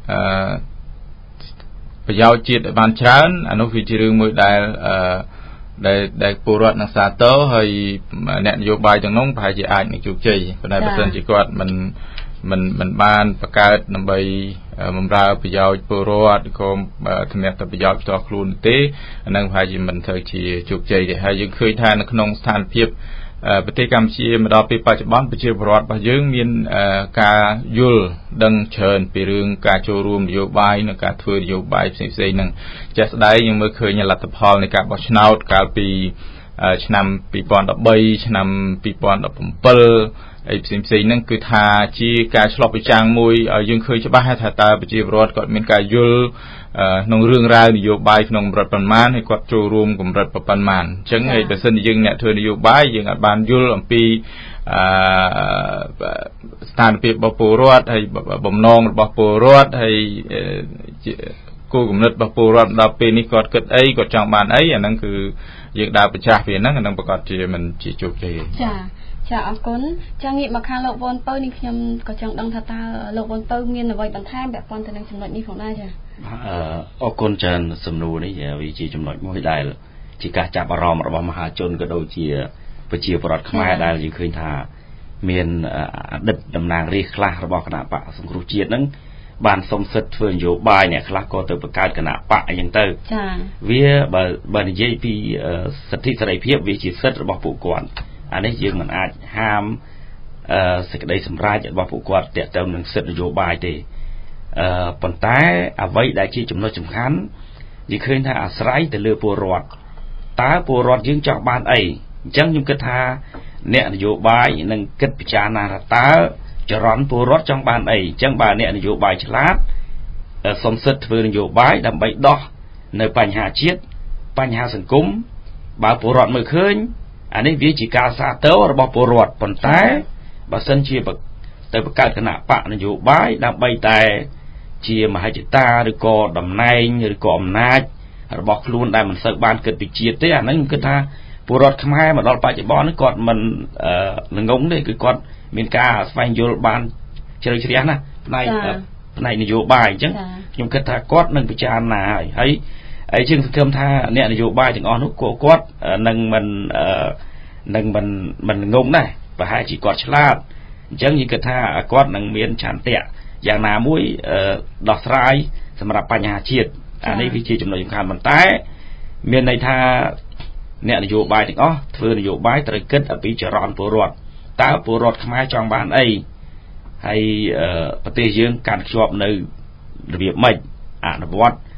ប្រយោជន៍ជាតិឲ្យបានច្រើនអានោះវាជារឿងមួយដែលដែលដែលពលរដ្ឋនឹងសាទរហើយអ្នកនយោបាយទាំងនោះប្រហែលជាអាចនឹងជោគជ័យប៉ុន្តែបើសិនជាគាត់មិនមិនមិនបានបង្កើតដើម្បីបម្រើប្រយោជន៍ពលរដ្ឋឬក៏ធានាតែប្រយោជន៍ផ្ទាល់ខ្លួនទេអានឹងប្រហែលជាមិនត្រូវជាជោគជ័យទេហើយយើងឃើញថានៅក្នុងស្ថានភាពប្រទេសកម្ពុជាមកដល់ពេលបច្ចុប្បន្នប្រជាពលរដ្ឋរបស់យើងមានការយល់ដឹងច្រើនពីរឿងការចូលរួមនយោបាយនិងការធ្វើនយោបាយផ្សេងៗហ្នឹងជាក់ស្ដែងយើងមើលឃើញលទ្ធផលនៃការបោះឆ្នោតកាលពីឆ្នាំពីរពាន់ដប់បីឆ្នាំពីរពាន់ដប់ប្រាំអីផ្សេងៗហ្នឹងគឺថាជាការឆ្លុះបញ្ចាំងមួយឲ្យយើងឃើញច្បាស់ថាតើប្រជាពលរដ្ឋគាត់មានការយល់ក្នុងរឿងរ៉ាវនយោបាយក្នុងកម្រិតប៉ុន្មានហើយគាត់ចូលរួមកម្រិតប៉ុន្មានអញ្ចឹងហើយបើសិនជាយើងអ្នកធ្វើនយោបាយយើងអាចបានយល់អំពីអឺស្ថានភាពរបស់ពលរដ្ឋហើយបំណងរបស់ពលរដ្ឋហើយគោលគំនិតរបស់ពលរដ្ឋដល់ពេលនេះគាត់គិតអីគាត់ចង់បានអីអាហ្នឹងគឺយើងដើរប្រឆាស់ពីហ្នឹងអាហ្នឹងប្រកាសជាមិនជាជោគជ័យចាចាអរគុណចាងាកមកខាងលោកវ៉ុនពៅនេះខ្ញុំក៏ចង់ដឹងថាតើលោកវ៉ុនពៅមានអ្វីបន្ថែមពាក់ព័ន្ធទៅនឹងចំណុចនេះផងដែរចាអឺអរគុណច្រើនសំណួរនេះវាជាចំណុចមួយដែលជាការចាប់អារម្មណ៍របស់មហាជនក៏ដូចជាប្រជាពលរដ្ឋខ្មែរដែលយើងឃើញថាមានអតីតតំណាងរាស្ត្រខ្លះរបស់គណៈបកសង្គ្រោះជាតិហ្នឹងបានសុំសិទ្ធិធ្វើនយោបាយអ្នកខ្លះក៏ទៅបង្កើតគណៈបកអីចឹងទៅចាវាបើបើនិយាយពីសិទ្ធិសេរីភាពវាជាសិទ្ធិរបស់ពួកគាត់អានេះយើងមិនអាចហាមអឺសេចក្តីសម្រេចរបស់ពួកគាត់ទាក់ទងនឹងសិទ្ធិនយោបាយទេអឺប៉ុន្តែអ្វីដែលជាចំណុចសំខាន់យើងឃើញថាអាស្រ័យទៅលើពលរដ្ឋតើពលរដ្ឋយើងចង់បានអីអញ្ចឹងខ្ញុំគិតថាអ្នកនយោបាយនឹងគិតពិចារណាថាតើចរន្តពលរដ្ឋចង់បានអីអញ្ចឹងបើអ្នកនយោបាយឆ្លាតសុំសិទ្ធិធ្វើនយោបាយដើម្បីដោះនៅបញ្ហាជាតិបញ្ហាសង្គមបើពលរដ្ឋមើលឃើញអានេះវាជាការសាទររបស់ពលរដ្ឋប៉ុន្តែបើសិនជាទៅបង្កើតគណៈបកនយោបាយដើម្បីតែជាមហិច្ឆតាឬក៏តំណែងឬក៏អំណាចរបស់ខ្លួនដែលមិនសូវបានគិតពីជាតិទេអាហ្នឹងខ្ញុំគិតថាពលរដ្ឋខ្មែរមកដល់បច្ចុប្បន្ននេះគាត់មិនល្ងងទេគឺគាត់មានការស្វែងយល់បានជ្រៅជ្រះណាស់ផ្នែកផ្នែកនយោបាយអញ្ចឹងខ្ញុំគិតថាគាត់នឹងពិចារណាហើយហើយហើយយើងសង្ឃឹមថាអ្នកនយោបាយទាំងអស់នោះក៏គាត់នឹងមិននឹងមិនមិនងងដែរប្រហែលជាគាត់ឆ្លាតអញ្ចឹងយើងគិតថាគាត់នឹងមានឆន្ទៈយ៉ាងណាមួយដោះស្រាយសម្រាប់បញ្ហាជាតិអានេះវាជាចំណុចសំខាន់ប៉ុន្តែមានន័យថាអ្នកនយោបាយទាំងអស់ធ្វើនយោបាយត្រូវគិតអំពីចរន្តពលរដ្ឋតើពលរដ្ឋខ្មែរចង់បានអីហើយប្រទេសយើងកាន់ខ្ជាប់នៅរបៀបម៉េចអនុវត្ត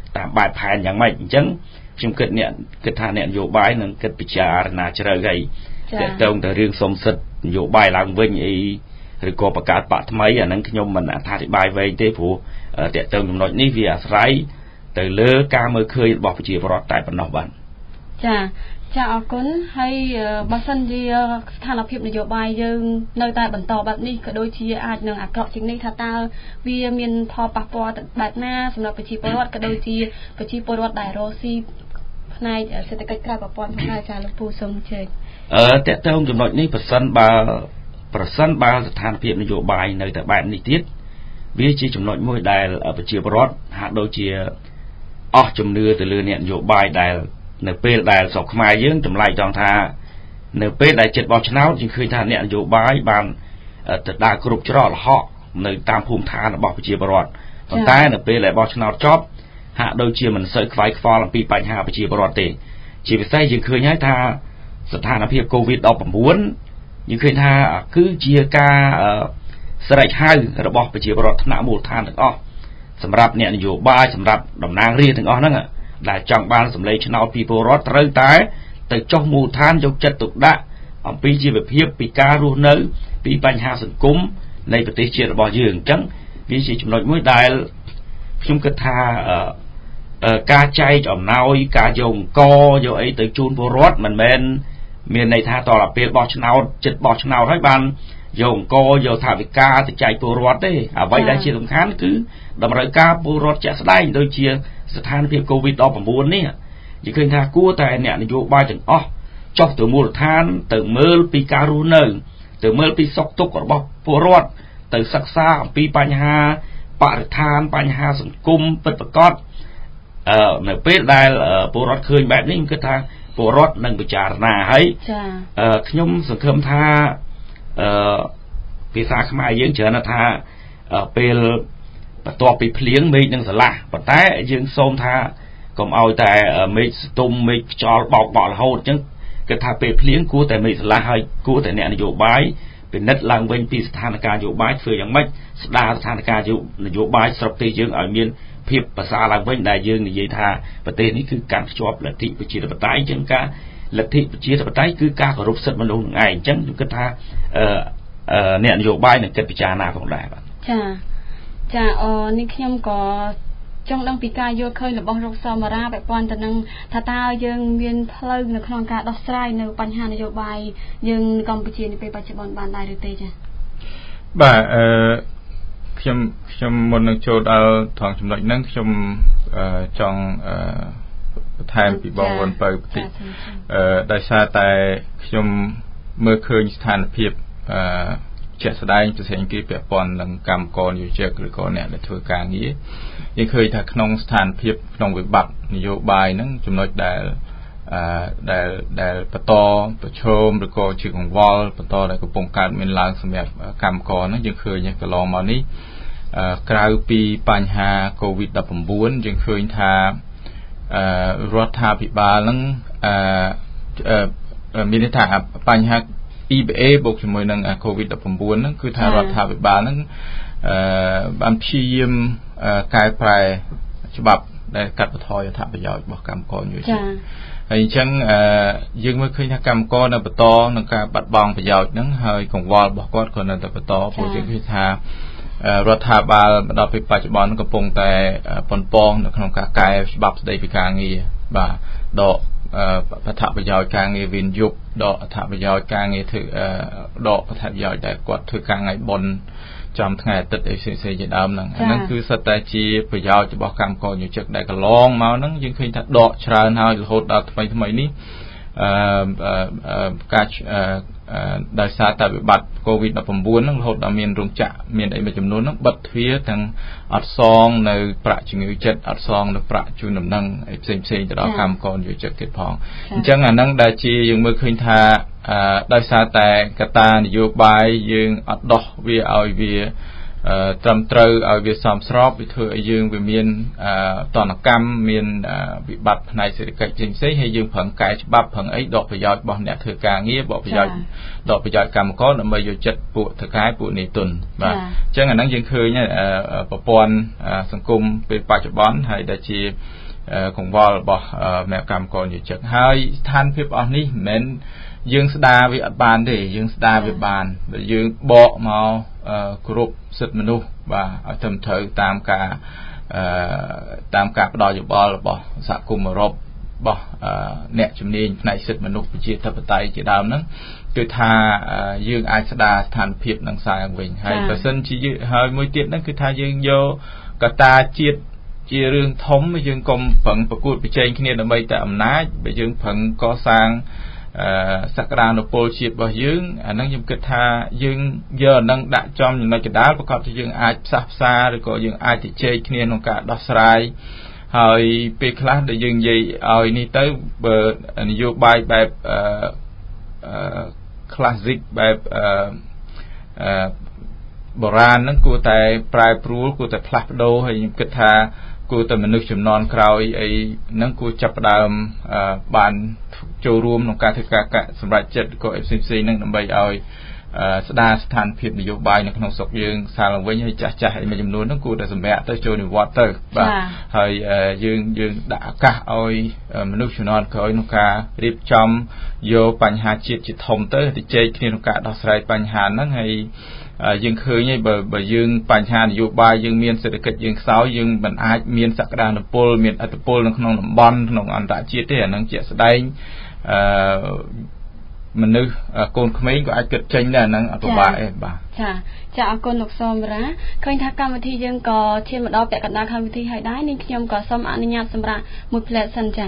តាមបែបផែនយ៉ាងម៉េចអញ្ចឹងខ្ញុំគិតអ្នកគិតថាអ្នកនយោបាយនឹងគិតពិចារណាជ្រៅហើយតើតើទៅរឿងសុំសិទ្ធិនយោបាយឡើងវិញអីឬក៏បង្កើតបកថ្មីអាហ្នឹងខ្ញុំមិនអត្ថាធិប្បាយវែងទេព្រោះតើតើចំណុចនេះវាអាស្រ័យទៅលើការមើលឃើញរបស់ប្រជាពលរដ្ឋតែប៉ុណ្ណោះបាទចាចាអរគុណហើយបើសិនជាស្ថានភាពនយោបាយយើងនៅតែបន្តបែបនេះក៏ដូចជាអាចនឹងអាក្រក់ជាងនេះថាតើវាមានផលប៉ះពាល់បែបណាសម្រាប់ប្រជាពលរដ្ឋក៏ដូចជាប្រជាពលរដ្ឋដែលរស់ស៊ីផ្នែកសេដ្ឋកិច្ចក្រៅប្រព័ន្ធផងដែរចាលោកពូសូមជើញអឺតើតើចំណុចនេះប្រសិនបើប្រសិនបើស្ថានភាពនយោបាយនៅតែបែបនេះទៀតវាជាចំណុចមួយដែលប្រជាពលរដ្ឋហាក់ដូចជាអស់ជំនឿទៅលើអ្នកនយោបាយដែលនៅពេលដែលស្រុកខ្មែរយើងចម្លែកចង់ថានៅពេលដែលចិត្តបោះឆ្នោតយើងឃើញថាអ្នកនយោបាយបានទៅដើរគ្រប់ច្រកល្ហកនៅតាមភូមិឋានរបស់ប្រជាពលរដ្ឋប៉ុន្តែនៅពេលដែលបោះឆ្នោតចប់ហាក់ដូចជាមិនសូវខ្វាយខ្វល់អំពីបញ្ហាប្រជាពលរដ្ឋទេជាពិសេសយើងឃើញហើយថាស្ថានភាព កូវីដ ដប់ប្រាំបួន យើងឃើញថាគឺជាការស្រែកហៅរបស់ប្រជាពលរដ្ឋថ្នាក់មូលដ្ឋានទាំងអស់សម្រាប់អ្នកនយោបាយសម្រាប់តំណាងរាស្ត្រទាំងអស់ហ្នឹងដែលចង់បានសម្លេងឆ្នោតពីពលរដ្ឋត្រូវតែទៅចុះមូលដ្ឋានយកចិត្តទុកដាក់អំពីជីវភាពពីការរស់នៅពីបញ្ហាសង្គមនៃប្រទេសជាតិរបស់យើងអញ្ចឹងវាជាចំណុចមួយដែលខ្ញុំគិតថាការចែកអំណោយការយកអង្គយកអីទៅជូនពលរដ្ឋមិនមែនមានន័យថាតរពេលបោះឆ្នោតចិត្តបោះឆ្នោតហើយបានយកអង្គយកថវិកាទៅចែកពលរដ្ឋទេអ្វីដែលជាសំខាន់គឺតម្រូវការពលរដ្ឋជាក់ស្ដែងដូចជាស្ថានភាព កូវីដ ដប់ប្រាំបួន នេះយើងឃើញថាគួរតែអ្នកនយោបាយទាំងអស់ចុះទៅមូលដ្ឋានទៅមើលពីការរស់នៅទៅមើលពីសុខទុក្ខរបស់ពលរដ្ឋទៅសិក្សាអំពីបញ្ហាបរិស្ថានបញ្ហាសង្គមពិតប្រាកដអឺនៅពេលដែលពលរដ្ឋឃើញបែបនេះខ្ញុំគិតថាពលរដ្ឋនឹងពិចារណាហើយចា៎ខ្ញុំសង្ឃឹមថាអឺភាសាខ្មែរយើងច្រើនថាពេលបន្ទាប់ពីភ្លៀងមេឃនឹងស្រឡះប៉ុន្តែយើងសូមថាកុំឲ្យតែមេឃស្ទុំមេឃខ្យល់បោកបក់រហូតអញ្ចឹងគិតថាពេលភ្លៀងគួរតែមេឃស្រឡះហើយគួរតែអ្នកនយោបាយពិនិត្យឡើងវិញពីស្ថានភាពនយោបាយធ្វើយ៉ាងម៉េចស្ដារស្ថានភាពនយោបាយស្រុកទេយើងឲ្យមានភាពប្រសើរឡើងវិញដែលយើងនិយាយថាប្រទេសនេះគឺការភ្ជាប់លទ្ធិប្រជាធិបតេយ្យអញ្ចឹងការលទ្ធិប្រជាធិបតេយ្យគឺការគោរពសិទ្ធិមនុស្សនឹងឯងអញ្ចឹងខ្ញុំគិតថាអឺអ្នកនយោបាយនឹងគិតពិចារណាផងដែរបាទចាចាអឺនេះខ្ញុំក៏ចង់ដឹងពីការយល់ឃើញរបស់លោកសមរាពាក់ព័ន្ធទៅនឹងថាតើយើងមានផ្លូវនៅក្នុងការដោះស្រាយនៅបញ្ហានយោបាយយើងកម្ពុជានាពេលបច្ចុប្បន្នបានដែរឬទេចាបាទអឺខ្ញុំខ្ញុំមុននឹងចូលដល់ត្រង់ចំណុចហ្នឹងខ្ញុំចង់បន្ថែមពីបងវ៉ាន់ពៅបន្តិចអឺដោយសារតែខ្ញុំមើលឃើញស្ថានភាពអឺជាក់ស្ដែងទៅស្ដែងគេពាក់ព័ន្ធនឹងកម្មករនិយោជកឬក៏អ្នកដែលធ្វើការងារយើងឃើញថាក្នុងស្ថានភាពក្នុងវិបត្តិនយោបាយហ្នឹងចំណុចដែលអឺដែលដែលបន្តប្រឈមឬក៏ជាកង្វល់បន្តដែលកំពុងកើតមានឡើងសម្រាប់កម្មករហ្នឹងយើងឃើញកន្លងមកនេះអឺក្រៅពីបញ្ហា កូវីដ ដប់ប្រាំបួន យើងឃើញថាអឺរដ្ឋាភិបាលហ្នឹងអឺមានន័យថាបញ្ហា អ៊ី ប៊ី เอ បូកជាមួយនឹង កូវីដ ដប់ប្រាំបួន ហ្នឹងគឺថារដ្ឋាភិបាលហ្នឹងអឺបានព្យាយាមកែប្រែច្បាប់ដែលកាត់បន្ថយអត្ថប្រយោជន៍របស់កម្មករនិយោជកហើយអញ្ចឹងអឺយើងមើលឃើញថាកម្មករនៅបន្តនឹងការបាត់បង់ប្រយោជន៍ហ្នឹងហើយកង្វល់របស់គាត់ក៏នៅតែបន្តព្រោះយើងឃើញថារដ្ឋាភិបាលដល់ពេលបច្ចុប្បន្នកំពុងតែប៉ុនប៉ងនៅក្នុងការកែច្បាប់ស្តីពីការងារបាទដកអត្ថប្រយោជន៍ការងារវិនិយោគដកអត្ថប្រយោជន៍ការងារធ្វើដកអត្ថប្រយោជន៍ដែលគាត់ធ្វើការថ្ងៃបុណ្យចំថ្ងៃអាទិត្យអីផ្សេងៗជាដើមហ្នឹងហ្នឹងគឺសិតតែជាប្រយោជន៍របស់កម្មករនិយោជកដែលកន្លងមកហ្នឹងយើងឃើញថាដកច្រើនហើយរហូតដល់ថ្មីថ្មីនេះអឺការដោយសារតែវិបត្តិ កូវីដ ដប់ប្រាំបួន ហ្នឹងរហូតដល់មានរោងចក្រមានអីមួយចំនួនហ្នឹងបិទទ្វារទាំងអត់សងនៅប្រាក់ជំងឺចិត្តអត់សងនៅប្រាក់ជូនដំណឹងអីផ្សេងផ្សេងទៅដល់កម្មករនិយោជកទៀតផងអញ្ចឹងអាហ្នឹងដែលជាយើងមើលឃើញថាដោយសារតែកត្តានយោបាយយើងអត់ដោះវាឲ្យវាត្រឹមត្រូវឲ្យវាសមស្របវាធ្វើឲ្យយើងវាមានតនកម្មមានវិបត្តិផ្នែកសេដ្ឋកិច្ចផ្សេងៗហើយយើងប្រឹងកែច្បាប់ប្រឹងអីដកប្រយោជន៍របស់អ្នកធ្វើការងារបកប្រយោជន៍ដកប្រយោជន៍កម្មករដើម្បីយកចិត្តពួកថៅកែពួកនីតិបាទអញ្ចឹងអាហ្នឹងយើងឃើញប្រព័ន្ធសង្គមពេលបច្ចុប្បន្នហើយដែលជាកង្វល់របស់អ្នកកម្មករនិយោជិតហើយស្ថានភាពអស់នេះមិនមែនយើងស្ដារវាអត់បានទេយើងស្ដារវាបានបើយើងបកមកគ្រប់សិទ្ធិមនុស្សបាទឲ្យត្រឹមត្រូវតាមការតាមការផ្ដល់យោបល់របស់សហគមន៍អឺរ៉ុបរបស់អ្នកជំនាញផ្នែកសិទ្ធិមនុស្សប្រជាធិបតេយ្យជាដើមហ្នឹងគឺថាយើងអាចស្ដារស្ថានភាពនឹងខ្សែវិញហើយបើសិនជាហើយមួយទៀតហ្នឹងគឺថាយើងយកកត្តាជាតិជារឿងធំយើងកុំប្រឹងប្រកួតប្រជែងគ្នាដើម្បីតែអំណាចបើយើងប្រឹងកសាងសក្តានុពលជាតិរបស់យើងអាហ្នឹងខ្ញុំគិតថាយើងយកអាហ្នឹងដាក់ចំចំណុចកណ្ដាលប្រកបជាយើងអាចផ្សះផ្សាឬក៏យើងអាចជជែកគ្នាក្នុងការដោះស្រាយហើយពេលខ្លះដែលយើងនិយាយឲ្យនេះទៅបើនយោបាយបែបអឺ classic បែបអឺបុរាណហ្នឹងគួរតែប្រែប្រួលគួរតែផ្លាស់ប្ដូរហើយខ្ញុំគិតថាគួរតែមនុស្សចំនួនក្រោយអីហ្នឹងគួរចាប់ផ្ដើមបានចូលរួមក្នុងការធ្វើការសម្រេចចិត្តក៏ផ្សេងផ្សេងហ្នឹងដើម្បីឲ្យស្ដារស្ថានភាពនយោបាយនៅក្នុងស្រុកយើងសាឡើងវិញហើយចាស់ចាស់អីមួយចំនួនហ្នឹងគួរតែសម្រាប់ទៅចូលនិវត្តន៍ទៅបាទហើយយើងយើងដាក់ឱកាសឲ្យមនុស្សជំនាន់ក្រោយក្នុងការរៀបចំយកបញ្ហាជាតិជាធំទៅទៅជែកគ្នាក្នុងការដោះស្រាយបញ្ហាហ្នឹងហើយយើងឃើញហើយបើបើយើងបញ្ហានយោបាយយើងមានសេដ្ឋកិច្ចយើងខ្សោយយើងមិនអាចមានសក្តានុពលមានឥទ្ធិពលនៅក្នុងតំបន់ក្នុងអន្តរជាតិទេអានឹងជាក់ស្ដែងអឺមនុស្សកូនក្មេងក៏អាចគិតចេញដែរហ្នឹងអត់ពិបាកទេបាទចាចាអរគុណលោកសមរាឃើញថាកម្មវិធីយើងក៏ឈានមកដល់ពាក់កណ្ដាលកម្មវិធីហើយដែរនាងខ្ញុំក៏សូមអនុញ្ញាតសម្រាប់មួយផ្លែសិនចា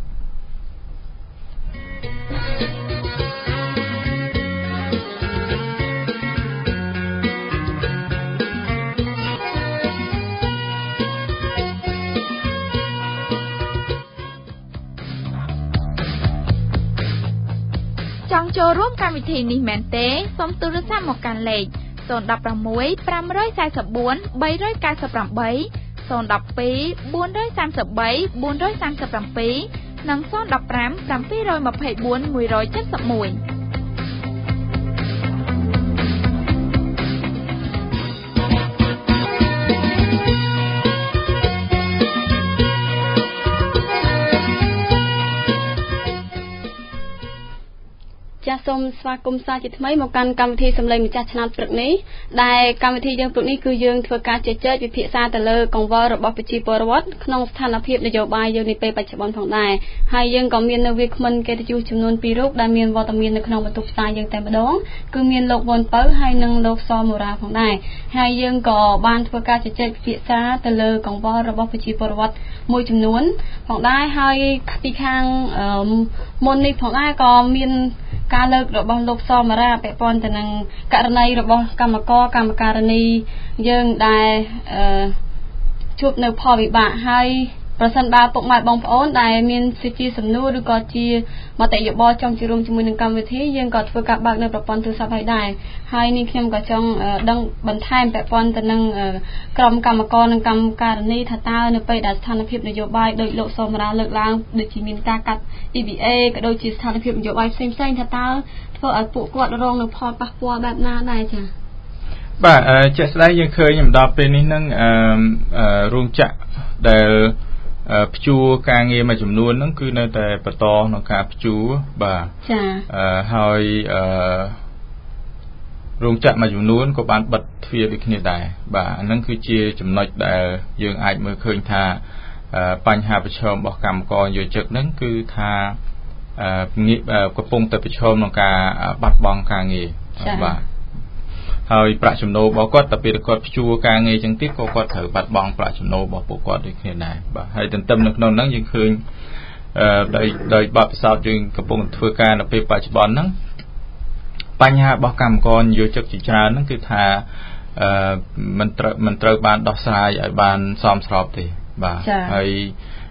ចង់ចូលរួមកម្មវិធីនេះមែនទេសូមទូរស័ព្ទមកកាន់លេខศูนย์ หก หก ห้า สี่ สี่ สี่ bốn 3 9 8 ศูนย์ หนึ่ง สอง สี่ สี่ สาม สี่ สี่ สี่ สี่ สาม និង ศูนย์ หนึ่ง ห้า เจ็ด สี่ 2 4 หนึ่ง เจ็ด เจ็ด หนึ่งចាសសូមស្វាគមន៍សាជាថ្មីមកកាន់កម្មវិធីសម្លេងម្ចាស់ឆ្នាំព្រឹកនេះដែលកម្មវិធីយើងព្រឹកនេះគឺយើងធ្វើការជជែកវិភាសាទៅលើកង្វល់របស់ប្រជាពលរដ្ឋក្នុងស្ថានភាពនយោបាយយើងនាពេលបច្ចុប្បន្នផងដែរហើយយើងក៏មាននៅវាគ្មិនកិត្តិយសចំនួនពីររូបដែលមានវត្តមាននៅក្នុងបន្ទប់ផ្សាយយើងតែម្ដងគឺមានលោកវ៉ុនពៅហើយនិងលោកសមូរ៉ាផងដែរហើយយើងក៏បានធ្វើការជជែកវិភាសាទៅលើកង្វល់របស់ប្រជាពលរដ្ឋមួយចំនួនផងដែរហើយពីខាងមុននេះផងដែរក៏មានការលើករបស់លោកសមរាពាក់ព័ន្ធទៅនឹងករណីរបស់កម្មករកម្មការិនីយើងដែលជួបនៅផលវិបាកហើយប្រសិនបើពុកម៉ែបងប្អូនដែលមានសិទ្ធិសំណួរឬក៏ជាមតិយោបល់ចង់ចូលរួមជាមួយនឹងកម្មវិធីយើងក៏ធ្វើការបើកនៅប្រព័ន្ធទូរស័ព្ទឲ្យដែរហើយនេះខ្ញុំក៏ចង់ដឹងបន្ថែមពាក់ព័ន្ធទៅនឹងក្រុមកម្មករនិងកម្មការិនីថាតើនៅពេលដែលស្ថានភាពនយោបាយដោយលោកសមរាលើកឡើងដូចជាមានការកាត់ E B A ក៏ដូចជាស្ថានភាពនយោបាយផ្សេងៗថាតើធ្វើឲ្យពួកគាត់រងនៅផលប៉ះពាល់បែបណាដែរចា៎បាទជាក់ស្ដែងយើងឃើញមកដល់ពេលនេះនឹងអឺរោងចក្រដែលព្យួរការងារមួយចំនួនហ្នឹងគឺនៅតែបន្តក្នុងការព្យួរបាទចាអឺហើយអឺរោងចក្រមួយចំនួនក៏បានបិទទ្វារដូចគ្នាដែរបាទអាហ្នឹងគឺជាចំណុចដែលយើងអាចមើលឃើញថាបញ្ហាប្រឈមរបស់កម្មករនិយោជិកហ្នឹងគឺថាកំពុងតែប្រឈមនឹងការបាត់បង់ការងារបាទហើយប្រាក់ចំណូលរបស់គាត់តែពេលគាត់ព្យួរការងារចឹងទៀតក៏គាត់ត្រូវបាត់បង់ប្រាក់ចំណូលរបស់ពួកគាត់ដូចគ្នាដែរបាទហើយទន្ទឹមនៅក្នុងហ្នឹងយើងឃើញអឺដោយដោយបទពិសោធន៍យើងកំពុងធ្វើការនៅពេលបច្ចុប្បន្នហ្នឹងបញ្ហារបស់កម្មករនិយោជិកជាច្រើនហ្នឹងគឺថាអឺមិនត្រូវមិនត្រូវបានដោះស្រាយឲ្យបានសមស្របទេបាទហើយអ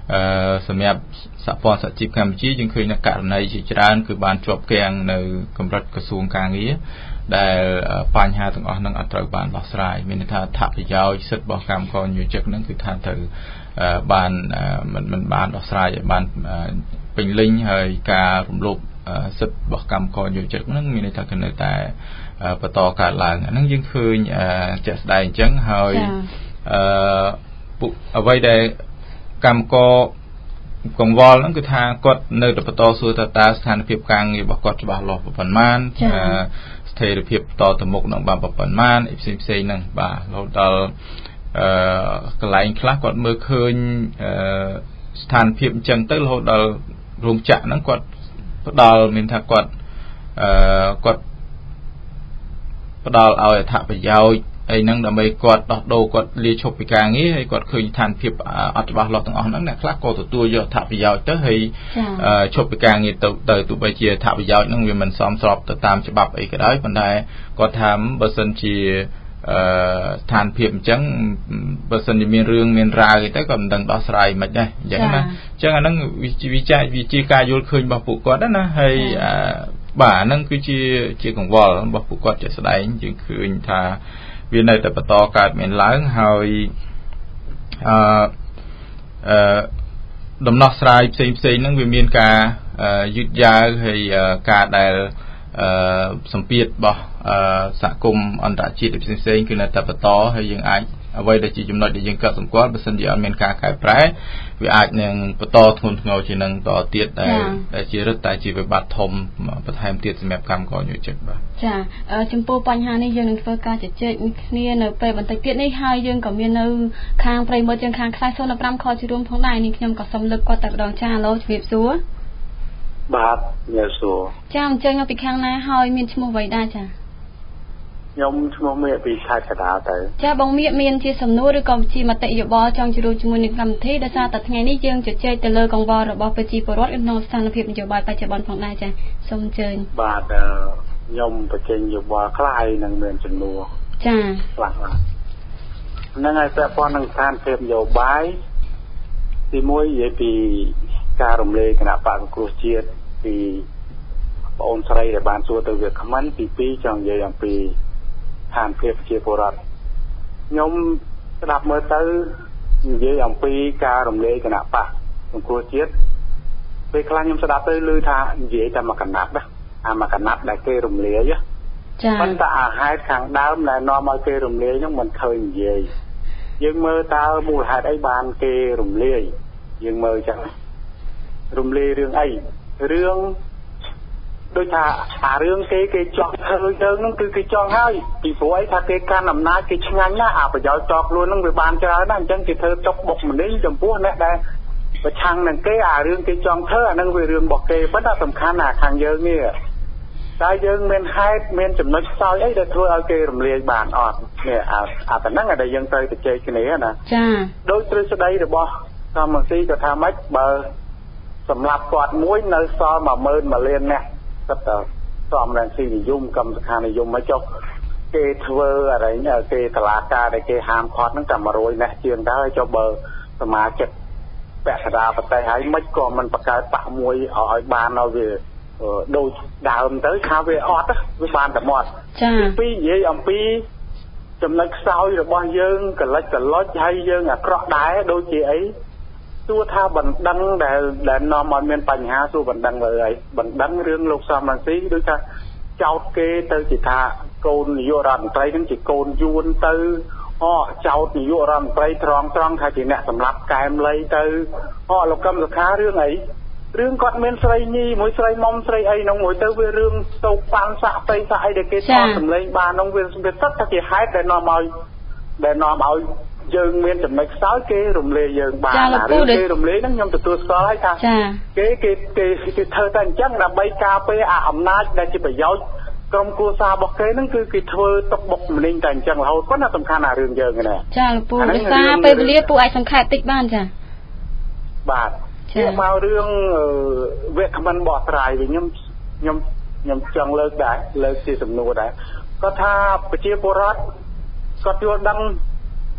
សម្រាប់សហព័ន្ធសហជីពកម្ពុជាយើងឃើញនៅករណីជាច្រើនគឺបានជាប់គាំងនៅកម្រិតក្រសួងការងារដែលបញ្ហាទាំងអស់នឹងអត់ត្រូវបានដោះស្រាយមានន័យថាអត្ថប្រយោជន៍សិទ្ធិរបស់កម្មករនិយោជិតនឹងគឺថាត្រូវបានមិនមិនបានដោះស្រាយឲ្យបានពេញលេញហើយការរំលោភសិទ្ធិរបស់កម្មករនិយោជិតនឹងមានន័យថាគឺនៅតែបន្តកើតឡើងអានឹងយើងឃើញជាក់ស្ដែងអញ្ចឹងហើយអឺអ្វីដែលកម្មករកង្វល់ហ្នឹងគឺថាគាត់នៅតែបន្តសួរថាតើស្ថានភាពការងាររបស់គាត់ច្បាស់លាស់ប៉ុន្មានស្ថិរភាពតទៅមុខនឹងបានប៉ុន្មានផ្សេងផ្សេងហ្នឹងបាទរហូតដល់អឺកន្លែងខ្លះគាត់មើលឃើញអឺស្ថានភាពអញ្ចឹងទៅរហូតដល់រោងចក្រហ្នឹងគាត់ផ្ដល់មានថាគាត់អឺគាត់ផ្ដល់ឲ្យអត្ថប្រយោជន៍អីហ្នឹងដើម្បីគាត់ដោះដូរគាត់លាឈប់ពីការងារហើយគាត់ឃើញស្ថានភាពអត់ច្បាស់លាស់ទាំងអស់ហ្នឹងអ្នកខ្លះក៏ទទួលយកអត្ថប្រយោជន៍ទៅហើយឈប់ពីការងារទៅទៅទោះបីជាអត្ថប្រយោជន៍ហ្នឹងវាមិនសមស្របទៅតាមច្បាប់អីក៏ដោយប៉ុន្តែគាត់ថាបើសិនជាអឺស្ថានភាពអញ្ចឹងបើសិនជាមានរឿងមានរាវអីទៅក៏មិនដឹងដោះស្រាយមិនដែរអញ្ចឹងណាអញ្ចឹងអាហ្នឹងវិចារវិជាការយល់ឃើញរបស់ពួកគាត់ណាហើយបាទអាហ្នឹងគឺជាជាកង្វល់របស់ពួកគាត់ជាក់ស្ដែងយើងឃើញថាវានៅតែបន្តកើតមានឡើងហើយអឺអឺដំណោះស្រាយផ្សេងផ្សេងហ្នឹងវាមានការយឺតយ៉ាវហើយការដែលអឺសម្ពាធរបស់សហគមន៍អន្តរជាតិផ្សេងផ្សេងគឺនៅតែបន្តហើយយើងអាចអ្វីដែលជាចំណុចដែលយើងកត់សម្គាល់បើសិនជាអត់មានការកែប្រែវាអាចនឹងបន្តធ្ងន់ធ្ងរជាងនឹងតទៀតដែលដែលជារឹតតែជាវិបត្តិធំបន្ថែមទៀតសម្រាប់កម្មករនិយោជិតបាទចាចំពោះបញ្ហានេះយើងនឹងធ្វើការជជែកគ្នានៅពេលបន្តិចទៀតនេះហើយយើងក៏មាននៅខាងប្រិយមិត្តយើងខាងខ្សែศูนย์ 5ខជារួមផងដែរនេះខ្ញុំក៏សូមលើកគាត់តែម្ដងចាឡូជំរាបសួរបាទជំរាបសួរចាអញ្ជើញមកពីខាងណាហើយមានឈ្មោះអ្វីដែរចាខ្ញុំឈ្មោះមៀកពីខេត្តកណ្ដាលទៅចាបងមៀកមានជាសំណួរឬក៏ជាមតិយោបល់ចង់ជួបជាមួយនឹងកម្មវិធីដោយសារតែថ្ងៃនេះយើងជជែកទៅលើកង្វល់របស់ប្រជាពលរដ្ឋក្នុងស្ថានភាពនយោបាយបច្ចុប្បន្នផងដែរចាសូមអញ្ជើញបាទខ្ញុំបញ្ចេញយោបល់ខ្លះហើយនឹងមានចំនួនចាខ្លះបាទហ្នឹងហើយពាក់ព័ន្ធនឹងស្ថានភាពនយោបាយទីមួយនិយាយពីការរំលែកគណៈបកសង្គ្រោះជាតិពីបងអូនស្រីដែលបានសួរទៅវាខមមិនទីពីរចង់និយាយអំពីស្ថានភាពជាពលរដ្ឋខ្ញុំស្ដាប់មើលទៅនិយាយអំពីការរំលែកគណៈបកសង្គ្រោះជាតិពេលខ្លះខ្ញុំស្ដាប់ទៅឮថានិយាយតែមកកណាត់ណាអាមកកណាត់ដែលគេរំលាយចា៎ប៉ុន្តែអាហេតុខាងដើមដែលនាំឲ្យគេរំលាយហ្នឹងមិនឃើញនិយាយយើងមើលតើមូលហេតុអីបានគេរំលាយយើងមើលចឹងរំលាយរឿងអីរឿងដូចថាអារឿងគេគេចង់ធ្វើទៅហ្នឹងគឺគេចង់ហើយពីព្រោះអីថាគេកាន់អំណាចគេឆ្ងាញ់ណាស់អាប្រយោជន៍តខ្លួនហ្នឹងវាបានច្រើនណាស់អញ្ចឹងគេធ្វើចុកបុកម្នេញចំពោះអ្នកដែលប្រឆាំងនឹងគេអារឿងគេចង់ធ្វើអាហ្នឹងវារឿងរបស់គេប៉ុន្តែសំខាន់ណាខាងយើងនេះតែយើងមានហេតុមានចំណុចខ្សោយអីដែលធ្វើឲ្យគេរំលាយបានអត់នេះអាអាប៉ុណ្ណឹងដែលយើងត្រូវទៅជែកគ្នាណាចាដោយទ្រឹស្ដីរបស់កម្មវិធីក៏ថាម៉េចបើសម្រាប់គាត់មួយនៅសល់ một nghìn មួយលានអ្នកគាត់ទៅសំរងស៊ីនិយមកម្មសខានិយមមកចុះគេធ្វើអរិញគេតឡាការដែលគេហាមឃាត់ហ្នឹងតែmột trămអ្នកជាងដែរចុះបើសមាជិកពាក់កណ្ដាលប្រទេសហើយមិនក៏មិនបង្កើតបកមួយឲ្យបានឲ្យវាដូចដើមទៅថាវាអត់វាបានតែមាត់ចា៎ពីនិយាយអំពីចំណុចខ្សោយរបស់យើងកលិចកលុចហើយយើងអាក្រក់ដែរដូចជាអីសួរថាបណ្ដឹងដែលដែលនាំឲ្យមានបញ្ហាសួរបណ្ដឹងលើអីបណ្ដឹងរឿងលោកសំរងស៊ីដូចថាចោតគេទៅជាថាកូននាយករដ្ឋមន្ត្រីនឹងជាកូនយួនទៅអចោតនាយករដ្ឋមន្ត្រីត្រង់ត្រង់ថាជាអ្នកសម្លាប់កែមលៃទៅអលោកកឹមសុខារឿងអីរឿងគាត់មានស្រីញីមួយស្រីមុំស្រីអីនោះមួយទៅវារឿងទៅប៉ាន់សាក់ផ្ទៃសាក់អីដែលគេថតសម្លេងបាននោះវាវាសិតតែជាហេតុដែលនាំឲ្យដែលនាំឲ្យយើងមានចំណុចខ្សោយគេរំលាយយើងបានណារឿងគេរំលាយហ្នឹងខ្ញុំទទួលស្គាល់ហើយថាគេគេគេគេធ្វើតែអញ្ចឹងដើម្បីការពារអាអំណាចដែលជាប្រយោជន៍ក្រុមគ្រួសាររបស់គេហ្នឹងគឺគេធ្វើຕົកបុកម្នេញតែអញ្ចឹងរហូតប៉ុន្តែសំខាន់អារឿងយើងណាចាលោកពូដោយសារពេលវេលាពូអាចសង្ខេបតិចបានចាបាទមកមករឿងវគ្គខមមិនបោះស្រាយវិញខ្ញុំខ្ញុំខ្ញុំចង់លើកដែរលើកជាសំណួរដែរគាត់ថាប្រជាពលរដ្ឋគាត់យល់ដឹង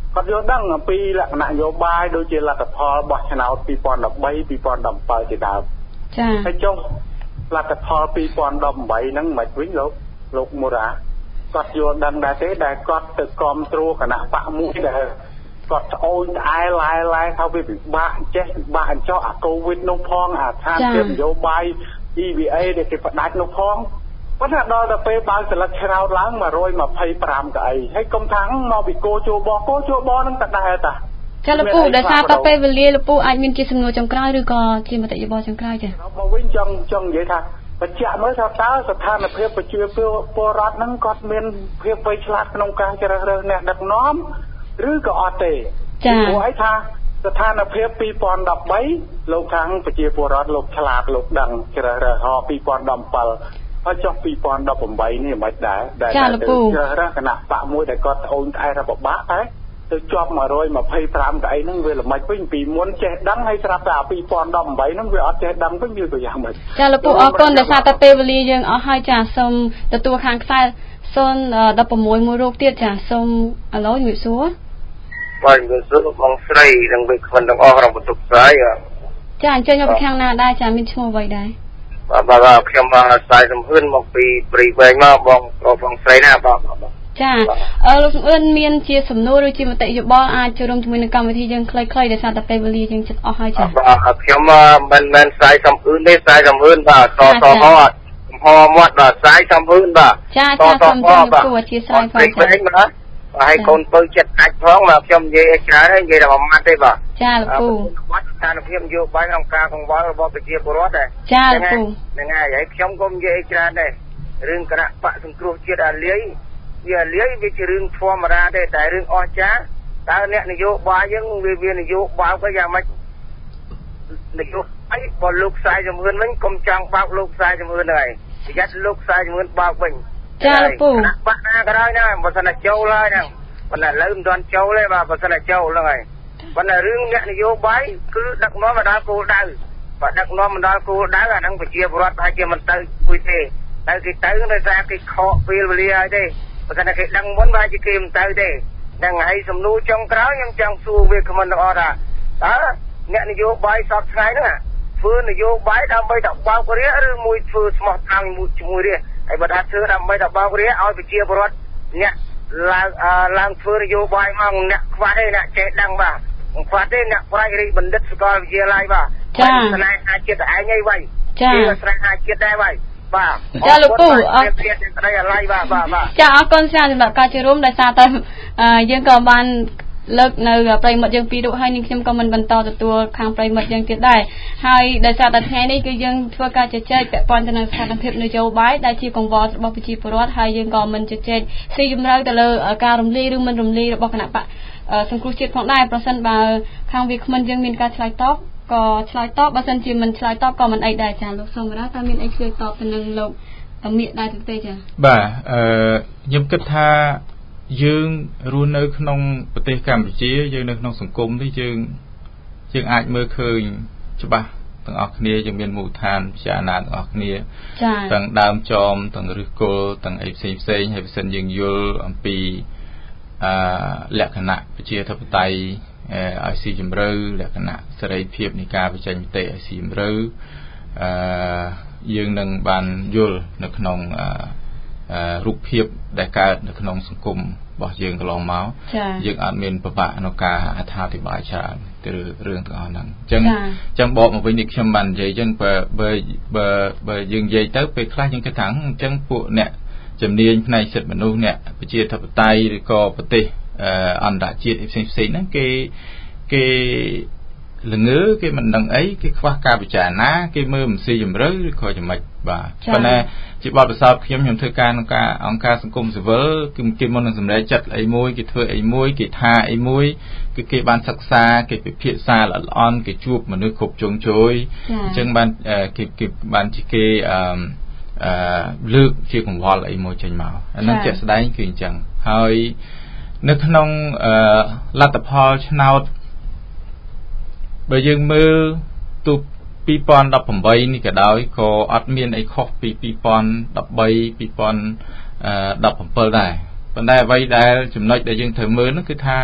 គាត់យល់ដឹងអំពីលក្ខណៈនយោបាយដូចជាលទ្ធផលរបស់ឆ្នោតtwo thousand thirteen two thousand seventeenជាដើមចាហើយចុះលទ្ធផលtwo thousand eighteenហ្នឹងមិនវិញលោកលោកមូរ៉ាគាត់យល់ដឹងដែរទេដែលគាត់ទៅគ្រប់គ្រងគណៈបកមួយដែលគាត់ស្អូនត្អែឡាយឡាយថាវាពិបាកអញ្ចេះពិបាកអញ្ចោះអាកូវីដនោះផងអាស្ថានភាពនយោបាយ E V A ដែលគេផ្ដាច់នោះផងប៉ុន្តែដល់ទៅពេលបើសិលឹកឆ្នោតឡើងone hundred twenty-fiveកៅអីហើយកុំថាមកពីគោជោបគោជោបនឹងតដែរតាចាលោកពូដោយសារតែពេលវេលាលោកពូអាចមានជាសំណួរចុងក្រោយឬក៏ជាមតិយោបល់ចុងក្រោយចាមកវិញចង់ចង់និយាយថាបញ្ជាក់មើលថាតើស្ថានភាពប្រជាពលរដ្ឋហ្នឹងគាត់មានភាពវៃឆ្លាតក្នុងការជ្រើសរើសអ្នកដឹកនាំឬក៏អត់ទេចាព្រោះអីថាស្ថានភាពtwo thousand thirteenលោកខាងប្រជាពលរដ្ឋលោកឆ្លាតលោកដឹងជ្រើសរើសហtwo thousand seventeenហើយចុះtwo thousand eighteenនេះមិនដែរដែលជ្រើសរើសគណៈបកមួយដែលគាត់អូនត្អែរពិបាកតែទៅជាប់one hundred twenty-fiveកៅអីហ្នឹងវាល្មិចវិញពីមុនចេះដឹងហើយស្រាប់តែtwo thousand eighteenហ្នឹងវាអត់ចេះដឹងវិញវាក៏យ៉ាងម៉េចចាលោកពូអរគុណដោយសារតែពេលវេលាយើងអស់ហើយចាសូមទទួលខាងខ្សែzero one sixមួយរូបទៀតចាសូមអាឡូជំរាបសួរបាទជំរាបសួរបងស្រីនិងវិក្កាមទាំងអស់ក្នុងបន្ទប់ផ្សាយចាអញ្ជើញមកពីខាងណាដែរចាមានឈ្មោះអ្វីដែរបាទបាទខ្ញុំបាទស្ដាយសំភឿនមកពីព្រៃវែងមកបងបងស្រីណាបងចាអឺលោកសំអឿនមានជាសំណួរឬជាមតិយោបល់អាចចូលរួមជាមួយនឹងកម្មវិធីយើងខ្លីៗដោយសារតែពេលវេលាយើងជិតអស់ហើយចាបាទខ្ញុំមិនមែនស្ដាយសំភឿនទេស្ដាយសំភឿនបាទតតហត់ហោមាត់បាទស្ដាយសំភឿនបាទចាចាសូមជម្រាបសួរអធិស្ឋានផងចាបាទហើយកូនពៅចិត្តអាចផងមកខ្ញុំនិយាយច្រើនហើយនិយាយតែមួយម៉ាត់ទេបាទចាលោកពូបាត់ស្ថានភាពនយោបាយក្នុងការកង្វល់របស់ប្រជាពលរដ្ឋដែរចាលោកពូហ្នឹងហើយហើយខ្ញុំក៏និយាយច្រើនដែររឿងគណៈបកសង្គ្រោះជាតិអាលាយវាលាយវាជារឿងធម្មតាទេតែរឿងអស្ចារ្យតើអ្នកនយោបាយយើងវាវានយោបាយក៏យ៉ាងម៉េចនយោបាយបើលោកខ្សែជំរឿនវិញកុំចង់បោកលោកខ្សែជំរឿនហើយប្រយ័ត្នលោកខ្សែជំរឿនបោកវិញចាលោកពូបាក់ណាក៏ដោយណាបើសិនតែចូលហើយហ្នឹងប៉ុន្តែលើមិនទាន់ចូលទេបាទបើសិនតែចូលហ្នឹងហើយប៉ុន្តែរឿងអ្នកនយោបាយគឺដឹកនាំមកដល់គោលដៅបើដឹកនាំមកដល់គោលដៅអាហ្នឹងប្រជាពលរដ្ឋប្រហែលជាមិនទៅគួយទេតែគេទៅដោយសារគេខកពេលវេលាហើយទេបើសិនតែគេដឹងមុនប្រហែលជាគេមិនទៅទេហ្នឹងហើយសំណួរចុងក្រោយខ្ញុំចង់សួរវាគ្មិនទាំងអស់ថាតើអ្នកនយោបាយសពថ្ងៃហ្នឹងធ្វើនយោបាយដើម្បីតែបោករាជឬមួយធ្វើស្មោះត្រង់មួយជាមួយរាជហើយបើថាធ្វើដើម្បីតែបោករាជឲ្យប្រជាពលរដ្ឋអ្នកឡើងឡើងធ្វើនយោបាយមកអ្នកខ្វះទេអ្នកចេះដឹងបាទខ្វះទេអ្នកប្រាជ្ញរីបណ្ឌិតសាកលវិទ្យាល័យបាទចាស្នេហាជាតិឯងអីវ៉ៃចាស្នេហាជាតិដែរវ៉ៃបាទចាលោកពូអរគុណស្ដីអាឡៃបាទបាទចាអរគុណច្រើនសម្រាប់ការចូលរួមដោយសារតែយើងក៏បានលើកនៅប្រិមិត្តយើងពីររូបហើយនាងខ្ញុំក៏មិនបន្តទទួលខាងប្រិមិត្តយើងទៀតដែរហើយដោយសារតែថ្ងៃនេះគឺយើងធ្វើការជជែកពាក់ព័ន្ធទៅនឹងស្ថានភាពនយោបាយដែលជាកង្វល់របស់ប្រជាពលរដ្ឋហើយយើងក៏មិនជជែកស៊ីជម្រៅទៅលើការរំលាយឬមិនរំលាយរបស់គណៈបកសង្គ្រោះជាតិផងដែរប្រសិនបើខាងវាគ្មិនយើងមានការឆ្លើយតបក៏ឆ្លើយតបបើសិនជាមិនឆ្លើយតបក៏មិនអីដែរចាលោកសូមរ៉ាតើមានអីឆ្លើយតបទៅនឹងលោកមៀកដែរទេចាបាទអឺខ្ញុំគិតថាយើងរស់នៅក្នុងប្រទេសកម្ពុជាយើងនៅក្នុងសង្គមនេះយើងយើងអាចមើលឃើញច្បាស់ទាំងអស់គ្នាយើងមានមូលដ្ឋានពិចារណាទាំងអស់គ្នាទាំងដើមចមទាំងឫសគល់ទាំងអីផ្សេងផ្សេងហើយបើសិនយើងយល់អំពីអឺលក្ខណៈប្រជាធិបតេយ្យឲ្យស៊ីជម្រៅលក្ខណៈសេរីភាពនៃការបញ្ចេញមតិឲ្យស៊ីជម្រៅអឺយើងនឹងបានយល់នៅក្នុងអឺរូបភាពដែលកើតនៅក្នុងសង្គមរបស់យើងកន្លងមកយើងអត់មានពិបាកក្នុងការអត្ថាធិប្បាយច្រើនទៅរឿងទាំងអស់ហ្នឹងអញ្ចឹងអញ្ចឹងបកមកវិញនេះខ្ញុំបាននិយាយអញ្ចឹងបើបើបើបើយើងនិយាយទៅពេលខ្លះយើងគិតថាអញ្ចឹងពួកអ្នកជំនាញផ្នែកសិទ្ធិមនុស្សអ្នកប្រជាធិបតេយ្យឬក៏ប្រទេសអន្តរជាតិផ្សេងផ្សេងហ្នឹងគេគេល្ងើគេមិនដឹងអីគេខ្វះការពិចារណាគេមើលមិនស៊ីជម្រៅឬក៏យ៉ាងម៉េចបាទប៉ុន្តែជាបទពិសោធន៍ខ្ញុំខ្ញុំធ្វើការក្នុងការអង្គការសង្គមស៊ីវិលគឺគេមុននឹងសម្រេចចិត្តអីមួយគេធ្វើអីមួយគេថាអីមួយគឺគេបានសិក្សាគេពិភាក្សាល្អល្អន់គេជួបមនុស្សគ្រប់ជ្រុងជ្រោយអញ្ចឹងបានគេគេបានជាគេអឺអឺលើកជាកង្វល់អីមួយចេញមកអានឹងជាក់ស្ដែងគឺអញ្ចឹងហើយនៅក្នុងអឺលទ្ធផលឆ្នោតបើយើងមើលទូtwo thousand eighteenនេះក៏ដោយក៏អត់មានអីខុសពីtwo thousand thirteen two thousand seventeenដែរប៉ុន្តែអ្វីដែលចំណុចដែលយើងត្រូវមើលនោះគឺថា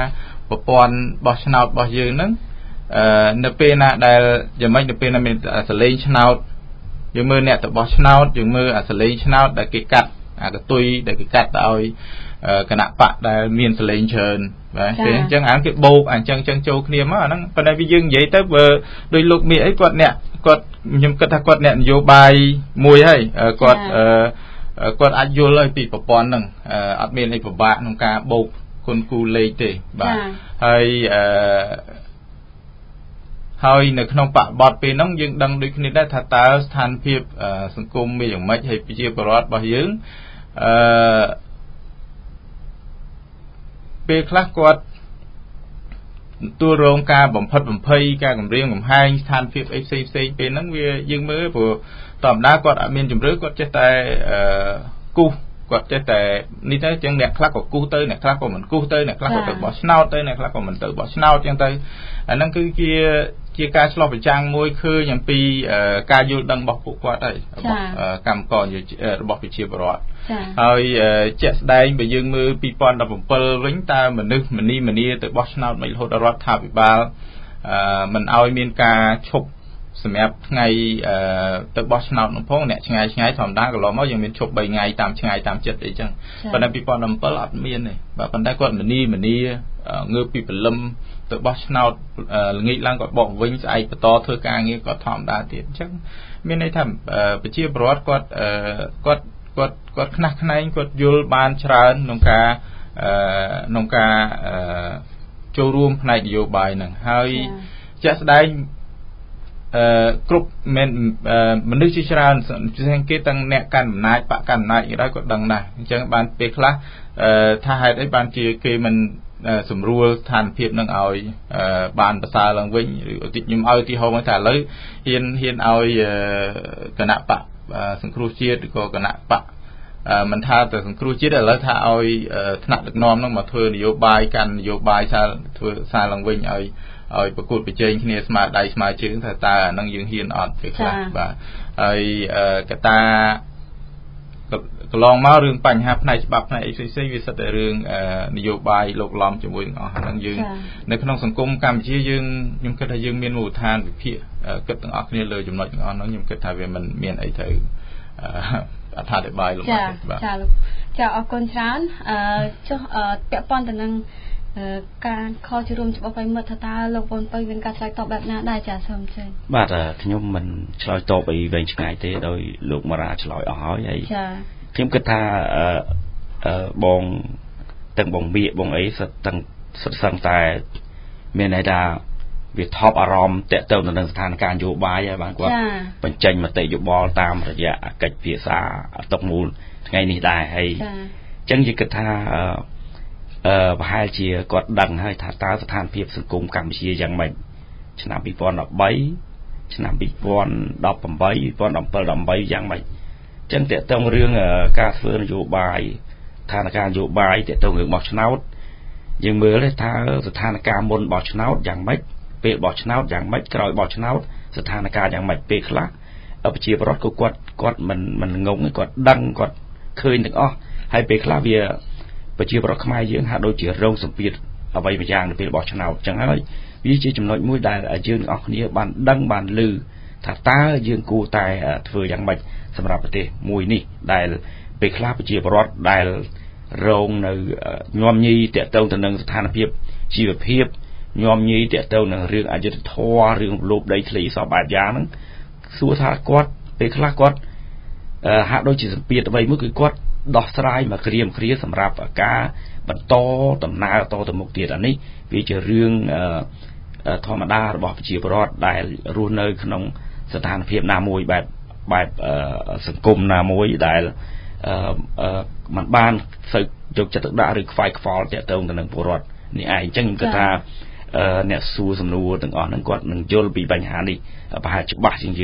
ប្រព័ន្ធបោះឆ្នោតរបស់យើងហ្នឹងអឺនៅពេលណាដែលយ៉ាងម៉េចនៅពេលណាមានសលេងឆ្នោតយើងមើលអ្នកទៅបោះឆ្នោតយើងមើលអាសលេងឆ្នោតដែលគេកាត់អាកតុយដែលគេកាត់ទៅឲ្យគណៈបកដែលមានសលេងច្រើនបាទគេអញ្ចឹងអានគេបោកអញ្ចឹងអញ្ចឹងចូលគ្នាមកអាហ្នឹងប៉ុន្តែវាយើងនិយាយទៅបើដោយលោកមីអីគាត់អ្នកគាត់ខ្ញុំគិតថាគាត់អ្នកនយោបាយមួយហើយគាត់អឺគាត់អាចយល់ហើយពីប្រព័ន្ធហ្នឹងអត់មានអីពិបាកក្នុងការបោកគុណគូលេខទេបាទហើយអឺហើយនៅក្នុងបរិបទពេលហ្នឹងយើងដឹងដូចគ្នាដែរថាតើស្ថានភាពសង្គមមានយ៉ាងម៉េចហើយប្រជាពលរដ្ឋរបស់យើងអឺពេលខ្លះគាត់ទទួលរងការបំផិតបំភ័យការគំរាមកំហែងស្ថានភាពអីផ្សេងផ្សេងពេលហ្នឹងវាយើងមើលព្រោះធម្មតាគាត់អត់មានជំរឿគាត់ចេះតែអឺគូសគាត់ចេះតែនេះទៅចឹងអ្នកខ្លះក៏គូសទៅអ្នកខ្លះក៏មិនគូសទៅអ្នកខ្លះក៏ទៅបោះឆ្នោតទៅអ្នកខ្លះក៏មិនទៅបោះឆ្នោតចឹងទៅអាហ្នឹងគឺជាជាការឆ្លោះប្រចាំងមួយឃើញអំពីការយល់ដឹងរបស់ពួកគាត់ហើយរបស់កម្មកររបស់ប្រជាពលរដ្ឋហើយជាក់ស្ដែងបើយើងមើលពីរពាន់ដប់ប្រាំវិញតើមនុស្សម្នីម្នាទៅបោះឆ្នោតមិនរហូតដល់រដ្ឋាភិបាលមិនឲ្យមានការឈប់សម្រាប់ថ្ងៃទៅបោះឆ្នោតនោះផងអ្នកឆ្ងាយឆ្ងាយធម្មតាកន្លងមកយើងមានឈប់បីថ្ងៃតាមឆ្ងាយតាមចិត្តអីចឹងប៉ុន្តែពីរពាន់ដប់ប្រាំអត់មានទេបាទប៉ុន្តែគាត់ម្នីម្នាងើបពីព្រលឹមទៅបោះឆ្នោតល្ងាចឡើងគាត់បោះវិញស្អែកបន្តធ្វើការងារគាត់ធម្មតាទៀតអញ្ចឹងមានន័យថាប្រជាពលរដ្ឋគាត់គាត់គាត់គាត់ខ្នះខ្នែងគាត់យល់បានច្រើនក្នុងការក្នុងការចូលរួមផ្នែកនយោបាយហ្នឹងហើយជាក់ស្ដែងអឺគ្រប់មានមនុស្សជាច្រើនពិសេសគេទាំងអ្នកកាន់អំណាចបកកាន់អំណាចគេដែរគាត់ដឹងដែរអញ្ចឹងបានពេលខ្លះថាហេតុអីបានជាគេមិនសម្រួលស្ថានភាពនឹងឲ្យបានប្រសើរឡើងវិញឬខ្ញុំឲ្យឧទាហរណ៍ថាឥឡូវហ៊ានហ៊ានឲ្យគណៈបកសង្គ្រោះជាតិឬក៏គណៈបកមិនថាទៅសង្គ្រោះជាតិឥឡូវថាឲ្យថ្នាក់ដឹកនាំនឹងមកធ្វើនយោបាយកាន់នយោបាយសារធ្វើសារឡើងវិញឲ្យឲ្យប្រកួតប្រជែងគ្នាស្មើដៃស្មើជើងថាតើអានឹងយើងហ៊ានអត់ទេខ្លះបាទហើយកតា កន្លងមករឿងបញ្ហាផ្នែកច្បាប់ផ្នែកអីផ្សេងៗវាសិតតែរឿងនយោបាយលោកឡំជាមួយនឹងអស់ហ្នឹងយើងនៅក្នុងសង្គមកម្ពុជាយើងខ្ញុំគិតថាយើងមានមូលដ្ឋានវិភាគគិតទាំងអស់គ្នាលើចំណុចទាំងអស់ហ្នឹងខ្ញុំគិតថាវាមិនមានអីទៅអត្ថាធិប្បាយលំបាកទេបាទចាលោកចាអរគុណច្រើនអឺចុះពាក់ព័ន្ធទៅនឹងការខលជួបរួមច្បាប់ឲ្យមើលថាតើលោកបងពៅមានការឆ្លើយតបបែបណាដែរចាសូមអញ្ជើញបាទខ្ញុំមិនឆ្លើយតបអីវែងឆ្ងាយទេដោយលោកមារាឆ្លើយអស់ហើយហើយចាខ្ញុំគិតថាអឺបងទាំងបងមៀកបងអីសិតទាំងសិតសឹងតែមានន័យថាវាថប់អារម្មណ៍តេតទៅនឹងស្ថានភាពនយោបាយហើយបានគាត់បញ្ចេញមតិយោបល់តាមរយៈកិច្ចភាសាតុកមូលថ្ងៃនេះដែរហើយអញ្ចឹងយើងគិតថាអឺអឺប្រហែលជាគាត់ដឹងហើយថាតើស្ថានភាពសង្គមកម្ពុជាយ៉ាងម៉េចឆ្នាំពីរពាន់ដប់បីឆ្នាំពីរពាន់ដប់ប្រាំបី ពីរពាន់ដប់ប្រាំប្រាំបីយ៉ាងម៉េចចឹងតើតើរឿងការធ្វើនយោបាយស្ថានភាពនយោបាយតើតើរឿងបោះឆ្នោតយើងមើលថាស្ថានភាពមុនបោះឆ្នោតយ៉ាងម៉េចពេលបោះឆ្នោតយ៉ាងម៉េចក្រោយបោះឆ្នោតស្ថានភាពយ៉ាងម៉េចពេលខ្លះប្រជាពលរដ្ឋក៏គាត់គាត់មិនមិនងងគាត់ដឹងគាត់ឃើញទាំងអស់ហើយពេលខ្លះវាប្រជាពលរដ្ឋខ្មែរយើងហាក់ដូចជារងសម្ពាធអ្វីមួយយ៉ាងនៅពេលបោះឆ្នោតចឹងហើយវាជាចំណុចមួយដែលយើងទាំងអស់គ្នាបានដឹងបានឮថាតើយើងគួរតែធ្វើយ៉ាងម៉េចសម្រាប់ប្រទេសមួយនេះដែលពេលខ្លះប្រជាពលរដ្ឋដែលរងនៅញោមញីតេតងទៅនឹងស្ថានភាពជីវភាពញោមញីតេតងនឹងរឿងអយុត្តិធម៌រឿងលោភដីធ្លីសពបែបយ៉ាងហ្នឹងសួរថាគាត់ពេលខ្លះគាត់ហាក់ដូចជាសម្ពាធអ្វីមួយគឺគាត់ដោះស្រាយមកក្រៀមគ្រាសម្រាប់ការបន្តដំណើរតទៅមុខទៀតអានេះវាជារឿងធម្មតារបស់ប្រជាពលរដ្ឋដែលរស់នៅក្នុងស្ថានភាពណាមួយបែបបែបសង្គមណាមួយដែលมันបានសូវយកចិត្តទុកដាក់ឬខ្វាយខ្វល់ទាក់ទងទៅនឹងពលរដ្ឋនេះឯងអញ្ចឹងខ្ញុំគិតថាអ្នកសួរសំណួរទាំងអស់ហ្នឹងគាត់នឹងយល់ពីបញ្ហានេះប្រហែលច្បាស់ជាងយើង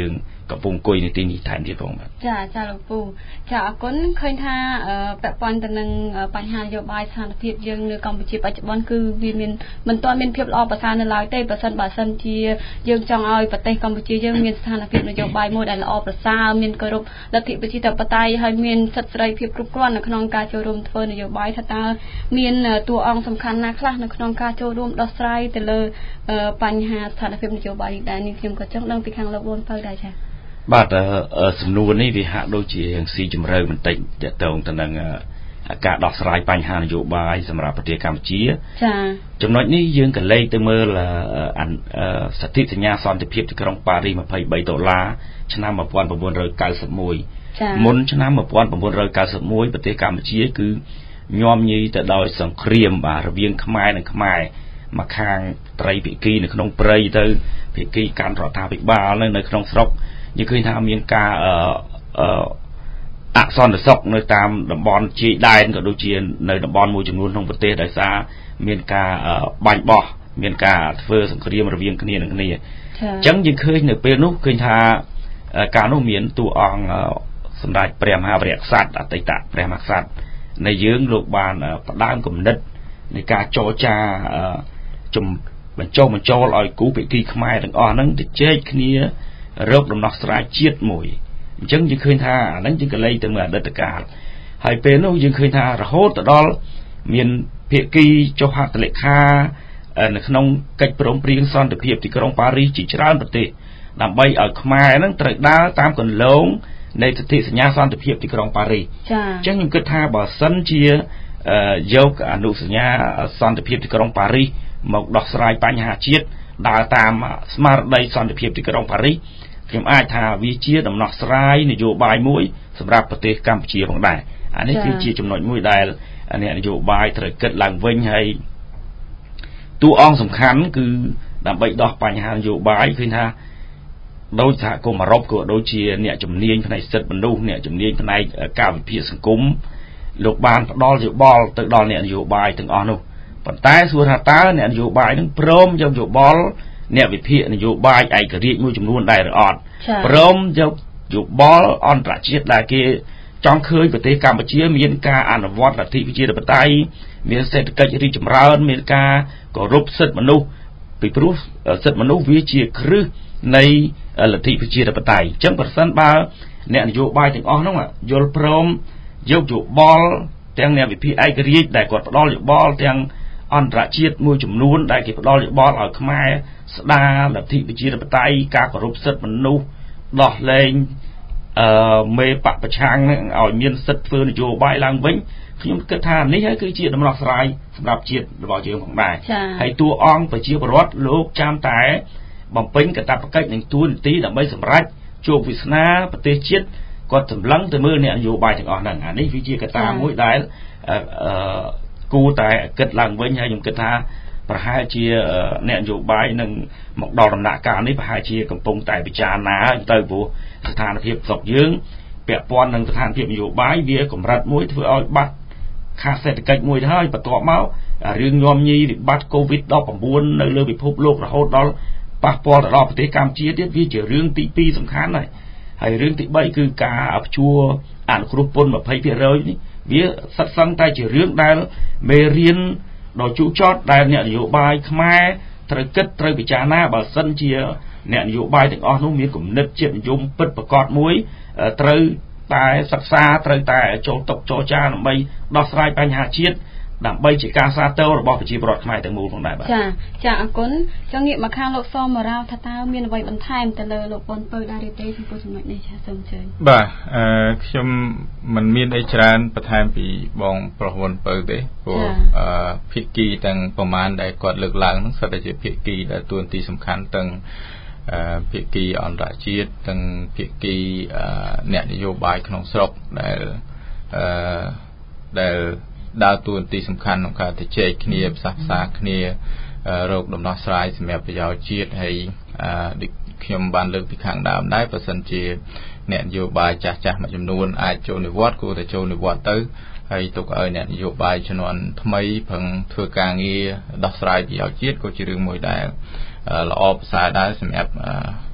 កំពុងអង្គុយនៅទីនេះថែមទៀតផងបាទចាចាលោកពូចាអរគុណឃើញថាពាក់ព័ន្ធទៅនឹងបញ្ហានយោបាយស្ថានភាពយើងនៅកម្ពុជាបច្ចុប្បន្នគឺវាមានមិនទាន់មានភាពល្អប្រសើរនៅឡើយទេបើសិនបើសិនជាយើងចង់ឲ្យប្រទេសកម្ពុជាយើងមានស្ថានភាពនយោបាយមួយដែលល្អប្រសើរមានគោរពលទ្ធិប្រជាធិបតេយ្យហើយមានសិទ្ធិសេរីភាពគ្រប់គ្រាន់នៅក្នុងការចូលរួមធ្វើនយោបាយថាតើមានតួអង្គសំខាន់ណាខ្លះនៅក្នុងការចូលរួមដោះស្រាយទៅលើបញ្ហាស្ថានភាពនយោបាយដែរនេះខ្ញុំក៏ចង់ដឹងពីខាងលោកប៊ុនពៅដែរចាបាទសំណួរនេះវាហាក់ដូចជាស៊ីជម្រៅបន្តិចទាក់ទងទៅនឹងការដោះស្រាយបញ្ហានយោបាយសម្រាប់ប្រទេសកម្ពុជាចាចំណុចនេះយើងក៏លេខទៅមើលសន្ធិសញ្ញាសន្តិភាពទីក្រុងប៉ារីសยี่สิบสามដុល្លារឆ្នាំnineteen ninety-oneមុនឆ្នាំnineteen ninety-oneប្រទេសកម្ពុជាគឺញោមញីទៅដោយសង្គ្រាមបាទរវាងខ្មែរនិងខ្មែរមកខាងត្រីភាគីនៅក្នុងព្រៃទៅភាគីកាន់រដ្ឋាភិបាលនៅនៅក្នុងស្រុកយើងឃើញថាមានការអឺអសន្តិសុខនៅតាមតំបន់ជាយដែនក៏ដូចជានៅតំបន់មួយចំនួនក្នុងប្រទេសដោយសារមានការបាញ់បោះមានការធ្វើសង្គ្រាមរវាងគ្នានឹងគ្នាអញ្ចឹងយើងឃើញនៅពេលនោះឃើញថាការនោះមានតួអង្គសម្ដេចព្រះមហាវីរក្សត្រអតីតព្រះមហាក្សត្រនៃយើងលោកបានផ្ដើមគំនិតនៃការចរចាជំបញ្ចុះបញ្ចូលឲ្យគូភាគីខ្មែរទាំងអស់ហ្នឹងទៅជែកគ្នារកដំណោះស្រាយជាតិមួយអញ្ចឹងយើងឃើញថាអាហ្នឹងយើងក៏លេខទៅមើលអតីតកាលហើយពេលនោះយើងឃើញថារហូតទៅដល់មានភាគីចុះហត្ថលេខានៅក្នុងកិច្ចព្រមព្រៀងសន្តិភាពទីក្រុងប៉ារីសជាច្រើនប្រទេសដើម្បីឲ្យខ្មែរហ្នឹងត្រូវដើរតាមគន្លងនៃសន្ធិសញ្ញាសន្តិភាពទីក្រុងប៉ារីសចា៎អញ្ចឹងខ្ញុំគិតថាបើសិនជាយកអនុសញ្ញាសន្តិភាពទីក្រុងប៉ារីសមកដោះស្រាយបញ្ហាជាតិដើរតាមស្មារតីសន្តិភាពទីក្រុងប៉ារីសខ្ញុំអាចថាវាជាដំណោះស្រាយនយោបាយមួយសម្រាប់ប្រទេសកម្ពុជាផងដែរអានេះគឺជាចំណុចមួយដែលអ្នកនយោបាយត្រូវគិតឡើងវិញហើយតួអង្គសំខាន់គឺដើម្បីដោះបញ្ហានយោបាយឃើញថាដោយសហគមន៍អឺរ៉ុបក៏ដូចជាអ្នកជំនាញផ្នែកសិទ្ធិមនុស្សអ្នកជំនាញផ្នែកការវិភាគសង្គមលោកបានផ្ដល់យោបល់ទៅដល់អ្នកនយោបាយទាំងអស់នោះប៉ុន្តែសួរថាតើអ្នកនយោបាយនឹងព្រមយកយោបល់អ្នកវិភាគនយោបាយឯករាជ្យមួយចំនួនដែរឬអត់ព្រមយកយោបល់អន្តរជាតិដែលគេចង់ឃើញប្រទេសកម្ពុជាមានការអនុវត្តលទ្ធិប្រជាធិបតេយ្យមានសេដ្ឋកិច្ចរីកចម្រើនមានការគោរពសិទ្ធិមនុស្សពីព្រោះសិទ្ធិមនុស្សវាជាគ្រឹះនៃលទ្ធិប្រជាធិបតេយ្យអញ្ចឹងប្រសិនបើអ្នកនយោបាយទាំងអស់នោះយល់ព្រមយកយោបល់ទាំងអ្នកវិភាគឯករាជ្យដែលគាត់ផ្ដល់យោបល់ទាំងអន្តរជាតិមួយចំនួនដែលគេផ្ដល់យោបល់ឲ្យខ្មែរស្ដារលទ្ធិប្រជាធិបតេយ្យការគោរពសិទ្ធិមនុស្សដោះលែងអឺមេបកប្រឆាំងនឹងឲ្យមានសិទ្ធិធ្វើនយោបាយឡើងវិញខ្ញុំគិតថានេះហើយគឺជាដំណោះស្រាយសម្រាប់ជាតិរបស់យើងផងដែរហើយតួអង្គប្រជាពលរដ្ឋលោកចាំតែបំពេញកាតព្វកិច្ចនឹងទួនាទីដើម្បីសម្រេចជោគវាសនាប្រទេសជាតិគាត់សម្លឹងទៅមើលអ្នកនយោបាយទាំងអស់ហ្នឹងអានេះវាជាកត្តាមួយដែលអឺគូតែគិតឡើងវិញហើយខ្ញុំគិតថាប្រហែលជាអ្នកនយោបាយនឹងមកដល់ដំណាក់កាលនេះប្រហែលជាកំពុងតែពិចារណាទៅព្រោះស្ថានភាពស្រុកយើងពាក់ព័ន្ធនឹងស្ថានភាពនយោបាយវាកម្រិតមួយធ្វើឲ្យបាត់ខាតសេដ្ឋកិច្ចមួយទៅហើយបន្ទាប់មករឿងញោមញីវិបត្តិ COVID nineteen នៅលើពិភពលោករហូតដល់ប៉ះពាល់ទៅដល់ប្រទេសកម្ពុជាទៀតវាជារឿងទីtwoសំខាន់ហើយហើយរឿងទីthreeគឺការផ្ជួអនុគ្រោះពន្ធtwenty percentនេះវាសិតសឹងតែជារឿងដែលមេរៀនដ៏ជូរចត់ដែលអ្នកនយោបាយខ្មែរត្រូវគិតត្រូវពិចារណាបើសិនជាអ្នកនយោបាយទាំងអស់នោះមានគំនិតជាតិនិយមពិតប្រាកដមួយត្រូវតែសិក្សាត្រូវតែចូលតុចរចាដើម្បីដោះស្រាយបញ្ហាជាតិដើម្បីជាការសាទររបស់ប្រជាពលរដ្ឋខ្មែរទាំងមូលផងដែរបាទចាចាអរគុណចង់ងាកមកខាងលោកសមរ៉ាវថាតើមានអ្វីបន្ថែមទៅលើលោកប៉ុនពៅដែរទេចំពោះចំណុចនេះចាសូមអញ្ជើញបាទអឺខ្ញុំមិនមានអីច្រើនបន្ថែមពីបងប្រុសប៉ុនពៅទេព្រោះអឺភាគីទាំងប្រមាណដែលគាត់លើកឡើងហ្នឹងសុទ្ធតែជាភាគីដែលទួនាទីសំខាន់ទាំងអឺភាគីអន្តរជាតិទាំងភាគីអ្នកនយោបាយក្នុងស្រុកដែលអឺដែលដើរតួនាទីសំខាន់ក្នុងការទៅជែកគ្នាផ្សះផ្សាគ្នារកដំណោះស្រាយសម្រាប់ប្រយោជន៍ជាតិហើយដូចខ្ញុំបានលើកពីខាងដើមដែរបើសិនជាអ្នកនយោបាយចាស់ចាស់មួយចំនួនអាចចូលនិវត្តន៍គួរតែចូលនិវត្តន៍ទៅហើយទុកឲ្យអ្នកនយោបាយជំនាន់ថ្មីប្រឹងធ្វើការងារដោះស្រាយប្រយោជន៍ជាតិក៏ជារឿងមួយដែលល្អប្រសើរដែរសម្រាប់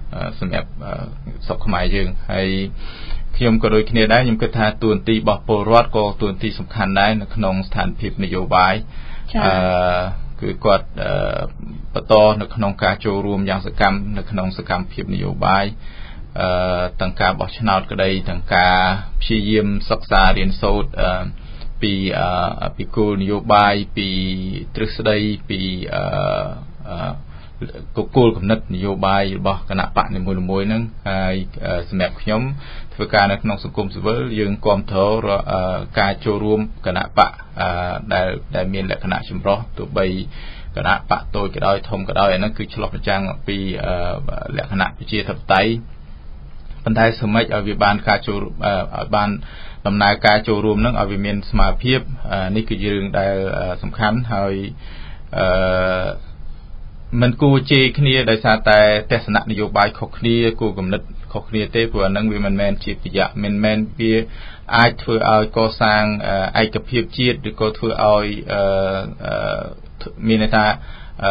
សម្រាប់ស្រុកខ្មែរយើងហើយខ្ញុំក៏ដូចគ្នាដែរខ្ញុំគិតថាតួនាទីរបស់ពលរដ្ឋក៏តួនាទីសំខាន់ដែរនៅក្នុងស្ថានភាពនយោបាយអឺគឺគាត់បន្តនៅក្នុងការចូលរួមយ៉ាងសកម្មនៅក្នុងសកម្មភាពនយោបាយអឺទាំងការបោះឆ្នោតក្តីទាំងការព្យាយាមសិក្សារៀនសូត្រពីពីគោលនយោបាយពីទ្រឹស្ដីពីអឺគោលគំនិតនយោបាយរបស់គណៈបកនីមួយៗហ្នឹងហើយសម្រាប់ខ្ញុំធ្វើការនៅក្នុងសង្គមស៊ីវិលយើងគាំទ្រការចូលរួមគណៈបកដែលដែលមានលក្ខណៈចម្រុះទោះបីគណៈបកតូចក៏ដោយធំក៏ដោយអាហ្នឹងគឺឆ្លុះបញ្ចាំងពីលក្ខណៈប្រជាធិបតេយ្យប៉ុន្តែសមិចឲ្យវាបានការចូលឲ្យបានដំណើរការចូលរួមហ្នឹងឲ្យវាមានស្មារតីភាពនេះគឺជារឿងដែលសំខាន់ហើយអឺមិនគួរជេរគ្នាដោយសារតែទស្សនៈនយោបាយខុសគ្នាគោលគំនិតខុសគ្នាទេព្រោះអានឹងវាមិនមែនជាប្រយោជន៍មិនមែនវាអាចធ្វើឲ្យកសាងឯកភាពជាតិឬក៏ធ្វើឲ្យអឺមានន័យថាអឺ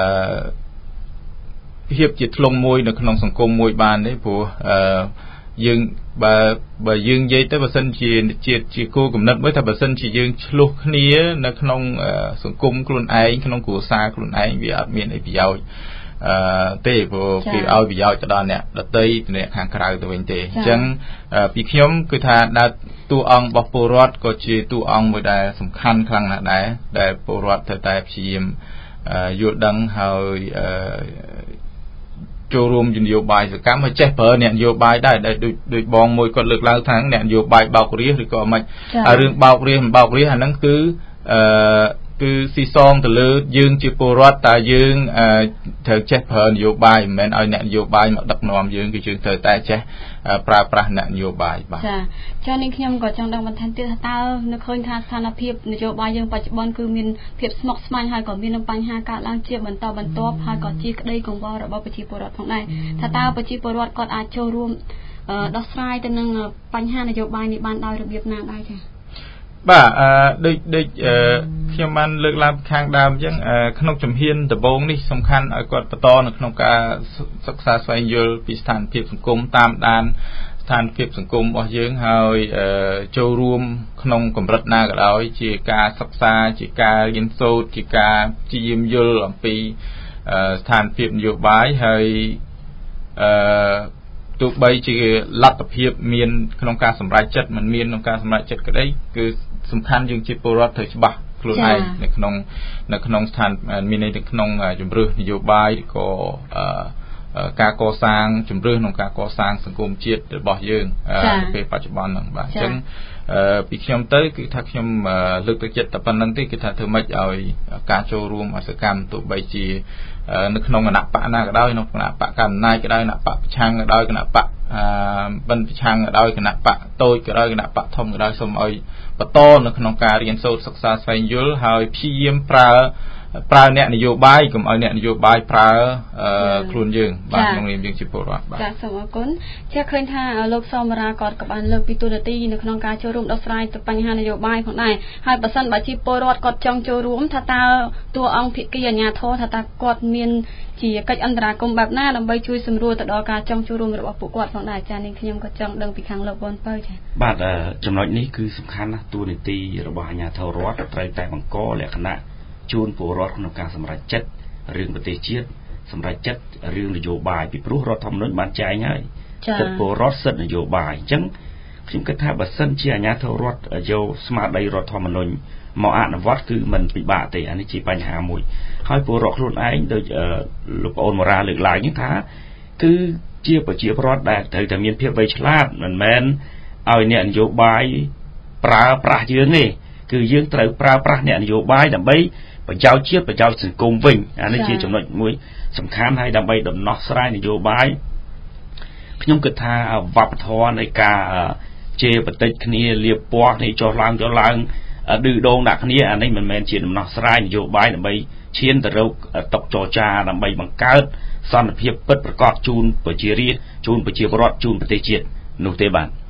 ភាពជាធ្លុងមួយនៅក្នុងសង្គមមួយបានទេព្រោះអឺយើងបើបើយើងនិយាយទៅបើសិនជាជាតិជាគោលគំនិតមួយថាបើសិនជាយើងឆ្លោះគ្នានៅក្នុងសង្គមខ្លួនឯងក្នុងគ្រួសារខ្លួនឯងវាអត់មានអីប្រយោជន៍អឺទេព្រោះគេឲ្យប្រយោជន៍ទៅដល់អ្នកដតីអ្នកខាងក្រៅទៅវិញទេអញ្ចឹងពីខ្ញុំគឺថាដើរតួអង្គរបស់ពលរដ្ឋក៏ជាតួអង្គមួយដែលសំខាន់ខ្លាំងណាស់ដែរដែលពលរដ្ឋត្រូវតែព្យាយាមយល់ដឹងហើយអឺចូលរួមនយោបាយសកម្មហើយចេះប្រើអ្នកនយោបាយដែរដែលដូចដូចបងមួយគាត់លើកឡើងថាអ្នកនយោបាយបោករាសឬក៏មិនហើយរឿងបោករាសមិនបោករាសអាហ្នឹងគឺអឺគឺស៊ីសងទៅលើយើងជាពលរដ្ឋតើយើងត្រូវចេះប្រើនយោបាយមិនមែនឲ្យអ្នកនយោបាយមកដឹកនាំយើងគឺយើងត្រូវតែចេះប្រើប្រាស់អ្នកនយោបាយបាទចាចានេះខ្ញុំក៏ចង់ដឹងបន្ថែមទៀតថាតើនៅឃើញថាស្ថានភាពនយោបាយយើងបច្ចុប្បន្នគឺមានភាពស្មុគស្មាញហើយក៏មាននឹងបញ្ហាកើតឡើងជាបន្តបន្ទាប់ហើយក៏ជាក្តីកង្វល់របស់ប្រជាពលរដ្ឋផងដែរថាតើប្រជាពលរដ្ឋគាត់អាចចូលរួមដោះស្រាយទៅនឹងបញ្ហានយោបាយនេះបានដោយរបៀបណាដែរចាបាទអឺដូចដូចខ្ញុំបានលើកឡើងខាងដើមអញ្ចឹងក្នុងជំហានដំបូងនេះសំខាន់ឲ្យគាត់បន្តនៅក្នុងការសិក្សាស្វែងយល់ពីស្ថានភាពសង្គមតាមដានស្ថានភាពសង្គមរបស់យើងហើយចូលរួមក្នុងកម្រិតណាក៏ដោយជាការសិក្សាជាការរៀនសូត្រជាការព្យាយាមយល់អំពីស្ថានភាពនយោបាយហើយអឺទោះបីជាលទ្ធភាពមានក្នុងការសម្រេចចិត្តមិនមានក្នុងការសម្រេចចិត្តក្តីគឺសំខាន់យើងជាពលរដ្ឋត្រូវច្បាស់ខ្លួនឯងនៅក្នុងនៅក្នុងស្ថានមាននៅក្នុងជំរឿសនយោបាយក៏ការកសាងជំរឿសក្នុងការកសាងសង្គមជាតិរបស់យើងនៅពេលបច្ចុប្បន្នហ្នឹងបាទអញ្ចឹងពីខ្ញុំទៅគឺថាខ្ញុំលើកទឹកចិត្តតែប៉ុណ្្នឹងទេគឺថាធ្វើម៉េចឲ្យការចូលរួមឲ្យសកម្មទោះបីជានៅក្នុងគណៈបកណាក៏ដោយក្នុងគណៈបកកណ្ដាលក៏ដោយគណៈបកប្រឆាំងក៏ដោយគណៈបកបិណ្ឌប្រឆាំងក៏ដោយគណៈបកតូចក៏ដោយគណៈបកធំក៏ដោយសូមឲ្យបន្តនៅក្នុងការរៀនសូត្រសិក្សាស្វែងយល់ហើយព្យាយាមប្រើប្រើអ្នកនយោបាយកុំឲ្យអ្នកនយោបាយប្រើខ្លួនយើងបាទក្នុងនាមយើងជាពលរដ្ឋបាទចាសូមអរគុណជាឃើញថាលោកសមរាគាត់ក៏បានលើកពីទូនាទីនៅក្នុងការចូលរួមដោះស្រាយទៅបញ្ហានយោបាយផងដែរហើយបើសិនបើជាពលរដ្ឋគាត់ចង់ចូលរួមថាតើតួអង្គភាគីអាជ្ញាធរថាតើគាត់មានជាកិច្ចអន្តរាគមន៍បែបណាដើម្បីជួយសម្រួលទៅដល់ការចង់ចូលរួមរបស់ពួកគាត់ផងដែរចានេះខ្ញុំក៏ចង់ដឹងពីខាងលោកបនពៅចាបាទចំណុចនេះគឺសំខាន់ណាស់តួនាទីរបស់អាជ្ញាធររដ្ឋត្រូវតែបង្កលក្ខណៈជូនពលរដ្ឋក្នុងការសម្រេចចិត្តរឿងប្រទេសជាតិសម្រេចចិត្តរឿងនយោបាយពីព្រោះរដ្ឋធម្មនុញ្ញបានចែងហើយសិទ្ធិពលរដ្ឋសិទ្ធិនយោបាយអញ្ចឹងខ្ញុំគិតថាបើសិនជាអាជ្ញាធររដ្ឋយកស្មារតីរដ្ឋធម្មនុញ្ញមកអនុវត្តគឺមិនពិបាកទេអានេះជាបញ្ហាមួយហើយពលរដ្ឋខ្លួនឯងដូចលោកប្អូនមរាលើកឡើងថាគឺជាប្រជាពលរដ្ឋដែលត្រូវតែមានភាពវៃឆ្លាតមិនមែនឲ្យអ្នកនយោបាយប្រើប្រាស់យើងទេគឺយើងត្រូវប្រើប្រាស់អ្នកនយោបាយដើម្បីប្រយោជន៍ជាតិប្រយោជន៍សង្គមវិញអានេះជាចំណុចមួយសំខាន់ហើយដើម្បីដំណោះស្រាយនយោបាយខ្ញុំគិតថាវប្បធម៌នៃការជេរបន្តិចគ្នាលៀបពណ៌នេះចុះឡើងចុះឡើងឌឺដងដាក់គ្នាអានេះមិនមែនជាដំណោះស្រាយនយោបាយដើម្បីឈានទៅរកតុចរចាដើម្បីបង្កើតសន្តិភាពពិតប្រាកដជូនប្រជារាស្ត្រជូនប្រជាពលរដ្ឋជូនប្រទេសជាតិនោះទេបាទ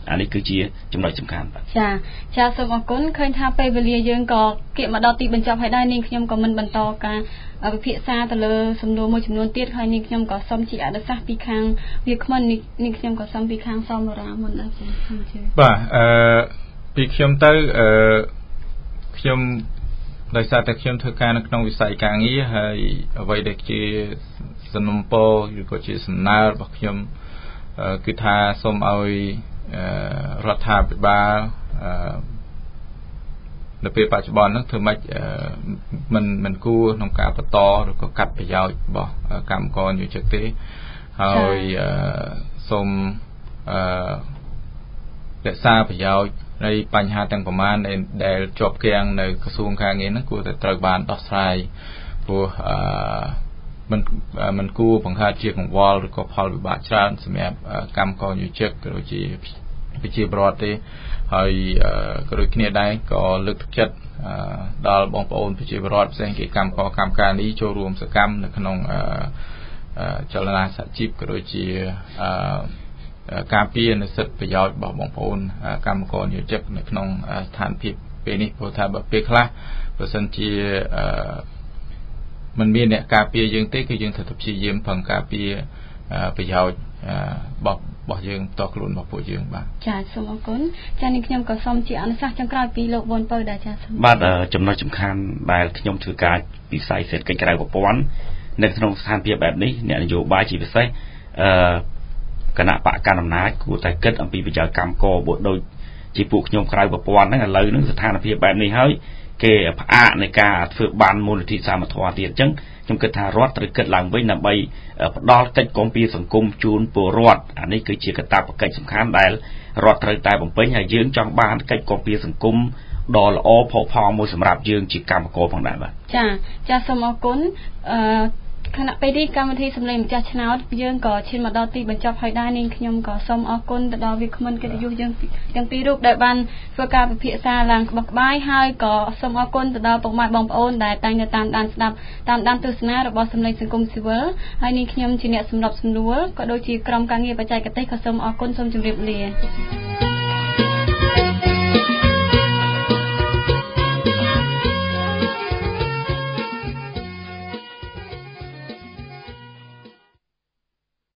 អានេះគឺជាចំណុចសំខាន់បាទចាចាសូមអរគុណឃើញថាពេលវេលាយើងក៏គៀកមកដល់ទីបញ្ចប់ហើយដែរនាងខ្ញុំក៏មិនបន្តការវិភាសាទៅលើសំណួរមួយចំនួនទៀតហើយនាងខ្ញុំក៏សូមជាអនុសាសន៍ពីខាងវាគ្មិននាងខ្ញុំក៏សូមពីខាងសមរាមុនដែរចាសូមជឿបាទអឺពីខ្ញុំទៅអឺខ្ញុំដោយសារតែខ្ញុំធ្វើការនៅក្នុងវិស័យការងារហើយអ្វីដែលជាសំណុំពរឬក៏ជាសំណើរបស់ខ្ញុំគឺថាសូមឲ្យរដ្ឋាភិបាលនៅពេលបច្ចុប្បន្នហ្នឹងធ្វើម៉េចមិនមិនគួរក្នុងការបន្តឬក៏កាត់ប្រយោជន៍របស់កម្មករនិយោជិតទេហើយសូមអឺរក្សាប្រយោជន៍នៃបញ្ហាទាំងប្រមាណដែលជាប់គាំងនៅក្រសួងការងារហ្នឹងគួរតែត្រូវបានដោះស្រាយព្រោះអឺមិនមិនគួរបង្កើតជាកង្វល់ឬក៏ផលវិបាកច្រើនសម្រាប់កម្មករនិយោជិតក៏ដូចជាប្រជាពលរដ្ឋទេហើយក៏ដូចគ្នាដែរក៏លើកទឹកចិត្តដល់បងប្អូនប្រជាពលរដ្ឋផ្សេងគេកម្មករកម្មការនេះចូលរួមសកម្មនៅក្នុងចលនាសហជីពក៏ដូចជាការពារនៅសិទ្ធិប្រយោជន៍របស់បងប្អូនកម្មករនិយោជិតនៅក្នុងស្ថានភាពពេលនេះព្រោះថាបើពេលខ្លះបើសិនជាមិនមានអ្នកការពារយើងទេគឺយើងត្រូវតែព្យាយាមបង្ការពារប្រយោជន៍របស់របស់យើងតខ្លួនរបស់ពួកយើងបាទចាសូមអរគុណចានាងខ្ញុំក៏សូមជាអនុសាសន៍ចុងក្រោយពីលោកប៊ុនពៅដែរចាសូមបាទចំណុចសំខាន់ដែលខ្ញុំធ្វើការវិស័យសេដ្ឋកិច្ចក្រៅប្រព័ន្ធនៅក្នុងស្ថានភាពបែបនេះអ្នកនយោបាយជាពិសេសអឺគណៈបកកណ្ដាលអំណាចគួរតែគិតអំពីប្រយោជន៍កម្មករបុដូចជាពួកខ្ញុំក្រៅប្រព័ន្ធហ្នឹងឥឡូវហ្នឹងស្ថានភាពបែបនេះហើយគេផ្អាកនៃការធ្វើបានមូលនិធិសមត្ថភាពទៀតអញ្ចឹងខ្ញុំគិតថារដ្ឋត្រូវគិតឡើងវិញដើម្បីផ្ដល់កិច្ចគាំពារសង្គមជូនពលរដ្ឋអានេះគឺជាកាតព្វកិច្ចសំខាន់ដែលរដ្ឋត្រូវតែបំពេញហើយយើងចង់បានកិច្ចគាំពារសង្គមដ៏ល្អផូរផង់មួយសម្រាប់យើងជាកម្មករផងដែរបាទចាចាសូមអរគុណអឺខណៈពេលនេះកម្មវិធីសម្លេងម្ចាស់ឆ្នោតយើងក៏ឈានមកដល់ទីបញ្ចប់ហើយដែរនាងខ្ញុំក៏សូមអរគុណទៅដល់វាគ្មិនកិត្តិយសយើងទាំងពីររូបដែលបានធ្វើការពិភាក្សាឡើងក្បោះក្បាយហើយក៏សូមអរគុណទៅដល់ពុកម៉ែបងប្អូនដែលតែងតែតាមដានស្ដាប់តាមដានទស្សនារបស់សម្លេងសង្គមស៊ីវិលហើយនាងខ្ញុំជាអ្នកសម្របសម្រួលក៏ដូចជាក្រុមការងារបច្ចេកទេសក៏សូមអរគុណសូមជម្រាបលា